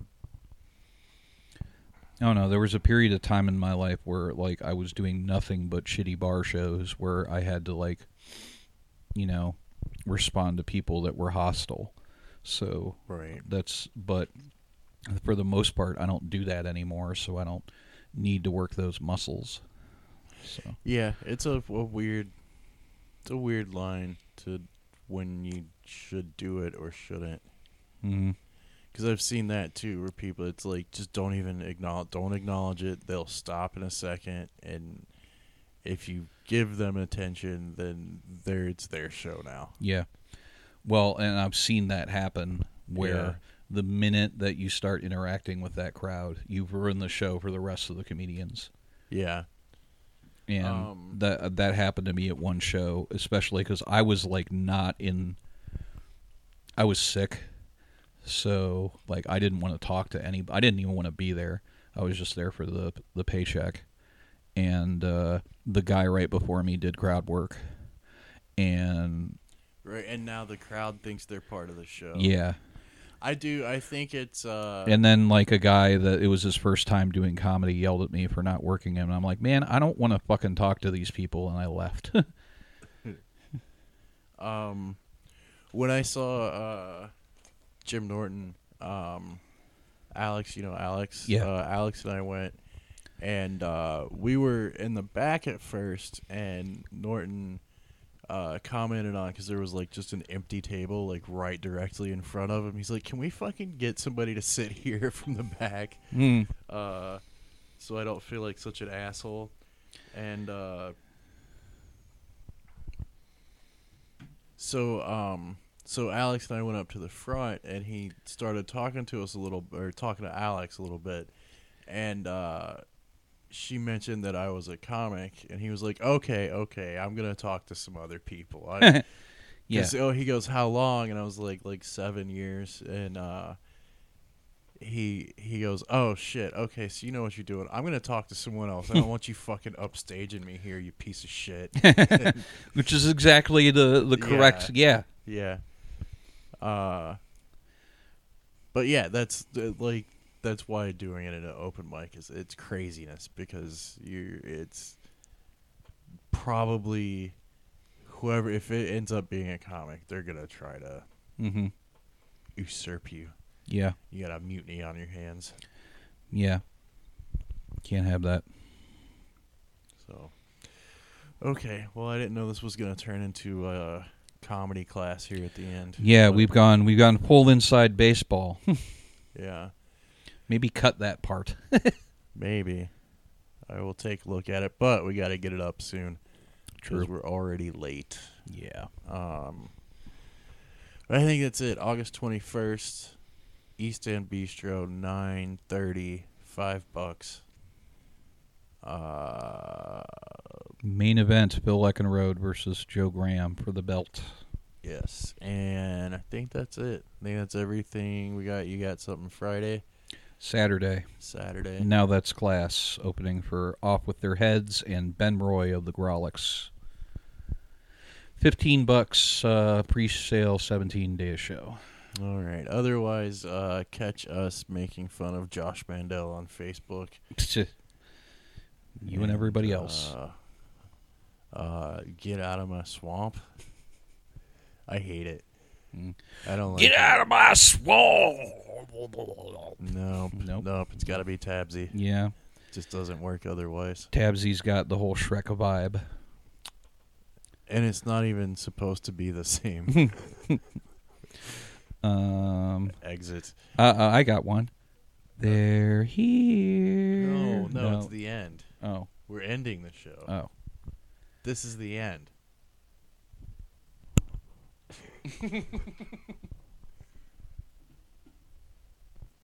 S11: I don't know. There was a period of time in my life where, like, I was doing nothing but shitty bar shows where I had to, like, you know, respond to people that were hostile. So
S6: right.
S11: that's, but for the most part, I don't do that anymore, so I don't need to work those muscles. So
S6: yeah, it's a, a weird, it's a weird line to when you should do it or shouldn't.
S11: Mm-hmm.
S6: Because I've seen that too, where people, it's like, just don't even acknowledge, don't acknowledge it. They'll stop in a second, and if you give them attention, then there it's their show now.
S11: Yeah. Well, and I've seen that happen where
S6: Yeah.
S11: the minute that you start interacting with that crowd, you've ruined the show for the rest of the comedians.
S6: Yeah.
S11: And
S6: Um,
S11: that that happened to me at one show, especially because I was, like, not in... I was sick. So, like, I didn't want to talk to any... I didn't even want to be there. I was just there for the the paycheck. And uh, the guy right before me did crowd work. And...
S6: Right, and now the crowd thinks they're part of the show.
S11: Yeah.
S6: I do, I think it's... Uh,
S11: And then, like, a guy that it was his first time doing comedy yelled at me for not working him. And I'm like, man, I don't want to fucking talk to these people. And I left.
S6: um, when I saw uh, Jim Norton, um, Alex, you know Alex?
S11: Yeah.
S6: Uh, Alex and I went, and uh, we were in the back at first, and Norton... Uh, commented on because there was like just an empty table like right directly in front of him. He's like, "Can we fucking get somebody to sit here from the back,
S11: Mm.
S6: uh, so I don't feel like such an asshole?" And uh, so, um, so Alex and I went up to the front, and he started talking to us a little, or talking to Alex a little bit, and uh. She mentioned that I was a comic, and he was like, okay, okay, I'm going to talk to some other people. I,
S11: Yeah.
S6: Oh, he goes, how long? And I was like, like seven years. And uh, he he goes, oh, shit, okay, so you know what you're doing. I'm going to talk to someone else. I don't want you fucking upstaging me here, you piece of shit.
S11: Which is exactly the, the correct, yeah.
S6: Yeah. yeah. Uh, but, yeah, that's, uh, like... That's why doing it at an open mic is it's craziness because you it's probably whoever if it ends up being a comic, they're gonna try to
S11: mm-hmm.
S6: usurp you.
S11: Yeah,
S6: you got a mutiny on your hands.
S11: Yeah, can't have that.
S6: So, okay, well, I didn't know this was gonna turn into a comedy class here at the end.
S11: Yeah,
S6: but,
S11: we've gone we've gone full inside baseball.
S6: Yeah.
S11: Maybe cut that part.
S6: Maybe. I will take a look at it, but we got to get it up soon because we're already late.
S11: Yeah.
S6: Um. I think that's it. August twenty-first, East End Bistro, nine thirty, five bucks. Uh.
S11: Main event: Bill Eckenrode versus Joe Graham for the belt.
S6: Yes, and I think that's it. I think that's everything we got. You got something Friday?
S11: Saturday.
S6: Saturday.
S11: Now that's class opening for Off With Their Heads and Ben Roy of the Grolics. Fifteen bucks uh, pre-sale, seventeen day show.
S6: All right. Otherwise, uh, catch us making fun of Josh Mandel on Facebook.
S11: You and everybody else.
S6: Uh, uh, get out of my swamp. I hate it.
S11: Mm.
S6: I don't like
S11: Get
S6: it.
S11: out of my swamp.
S6: Nope.
S11: Nope.
S6: Nope. It's got to be Tabsy.
S11: Yeah.
S6: Just doesn't work otherwise.
S11: Tabsy's got the whole Shrek vibe.
S6: And it's not even supposed to be the same.
S11: Um,
S6: Exit.
S11: Uh, uh, I got one. They're here.
S6: No, no, it's the end.
S11: Oh.
S6: We're ending the show.
S11: Oh.
S6: This is the end.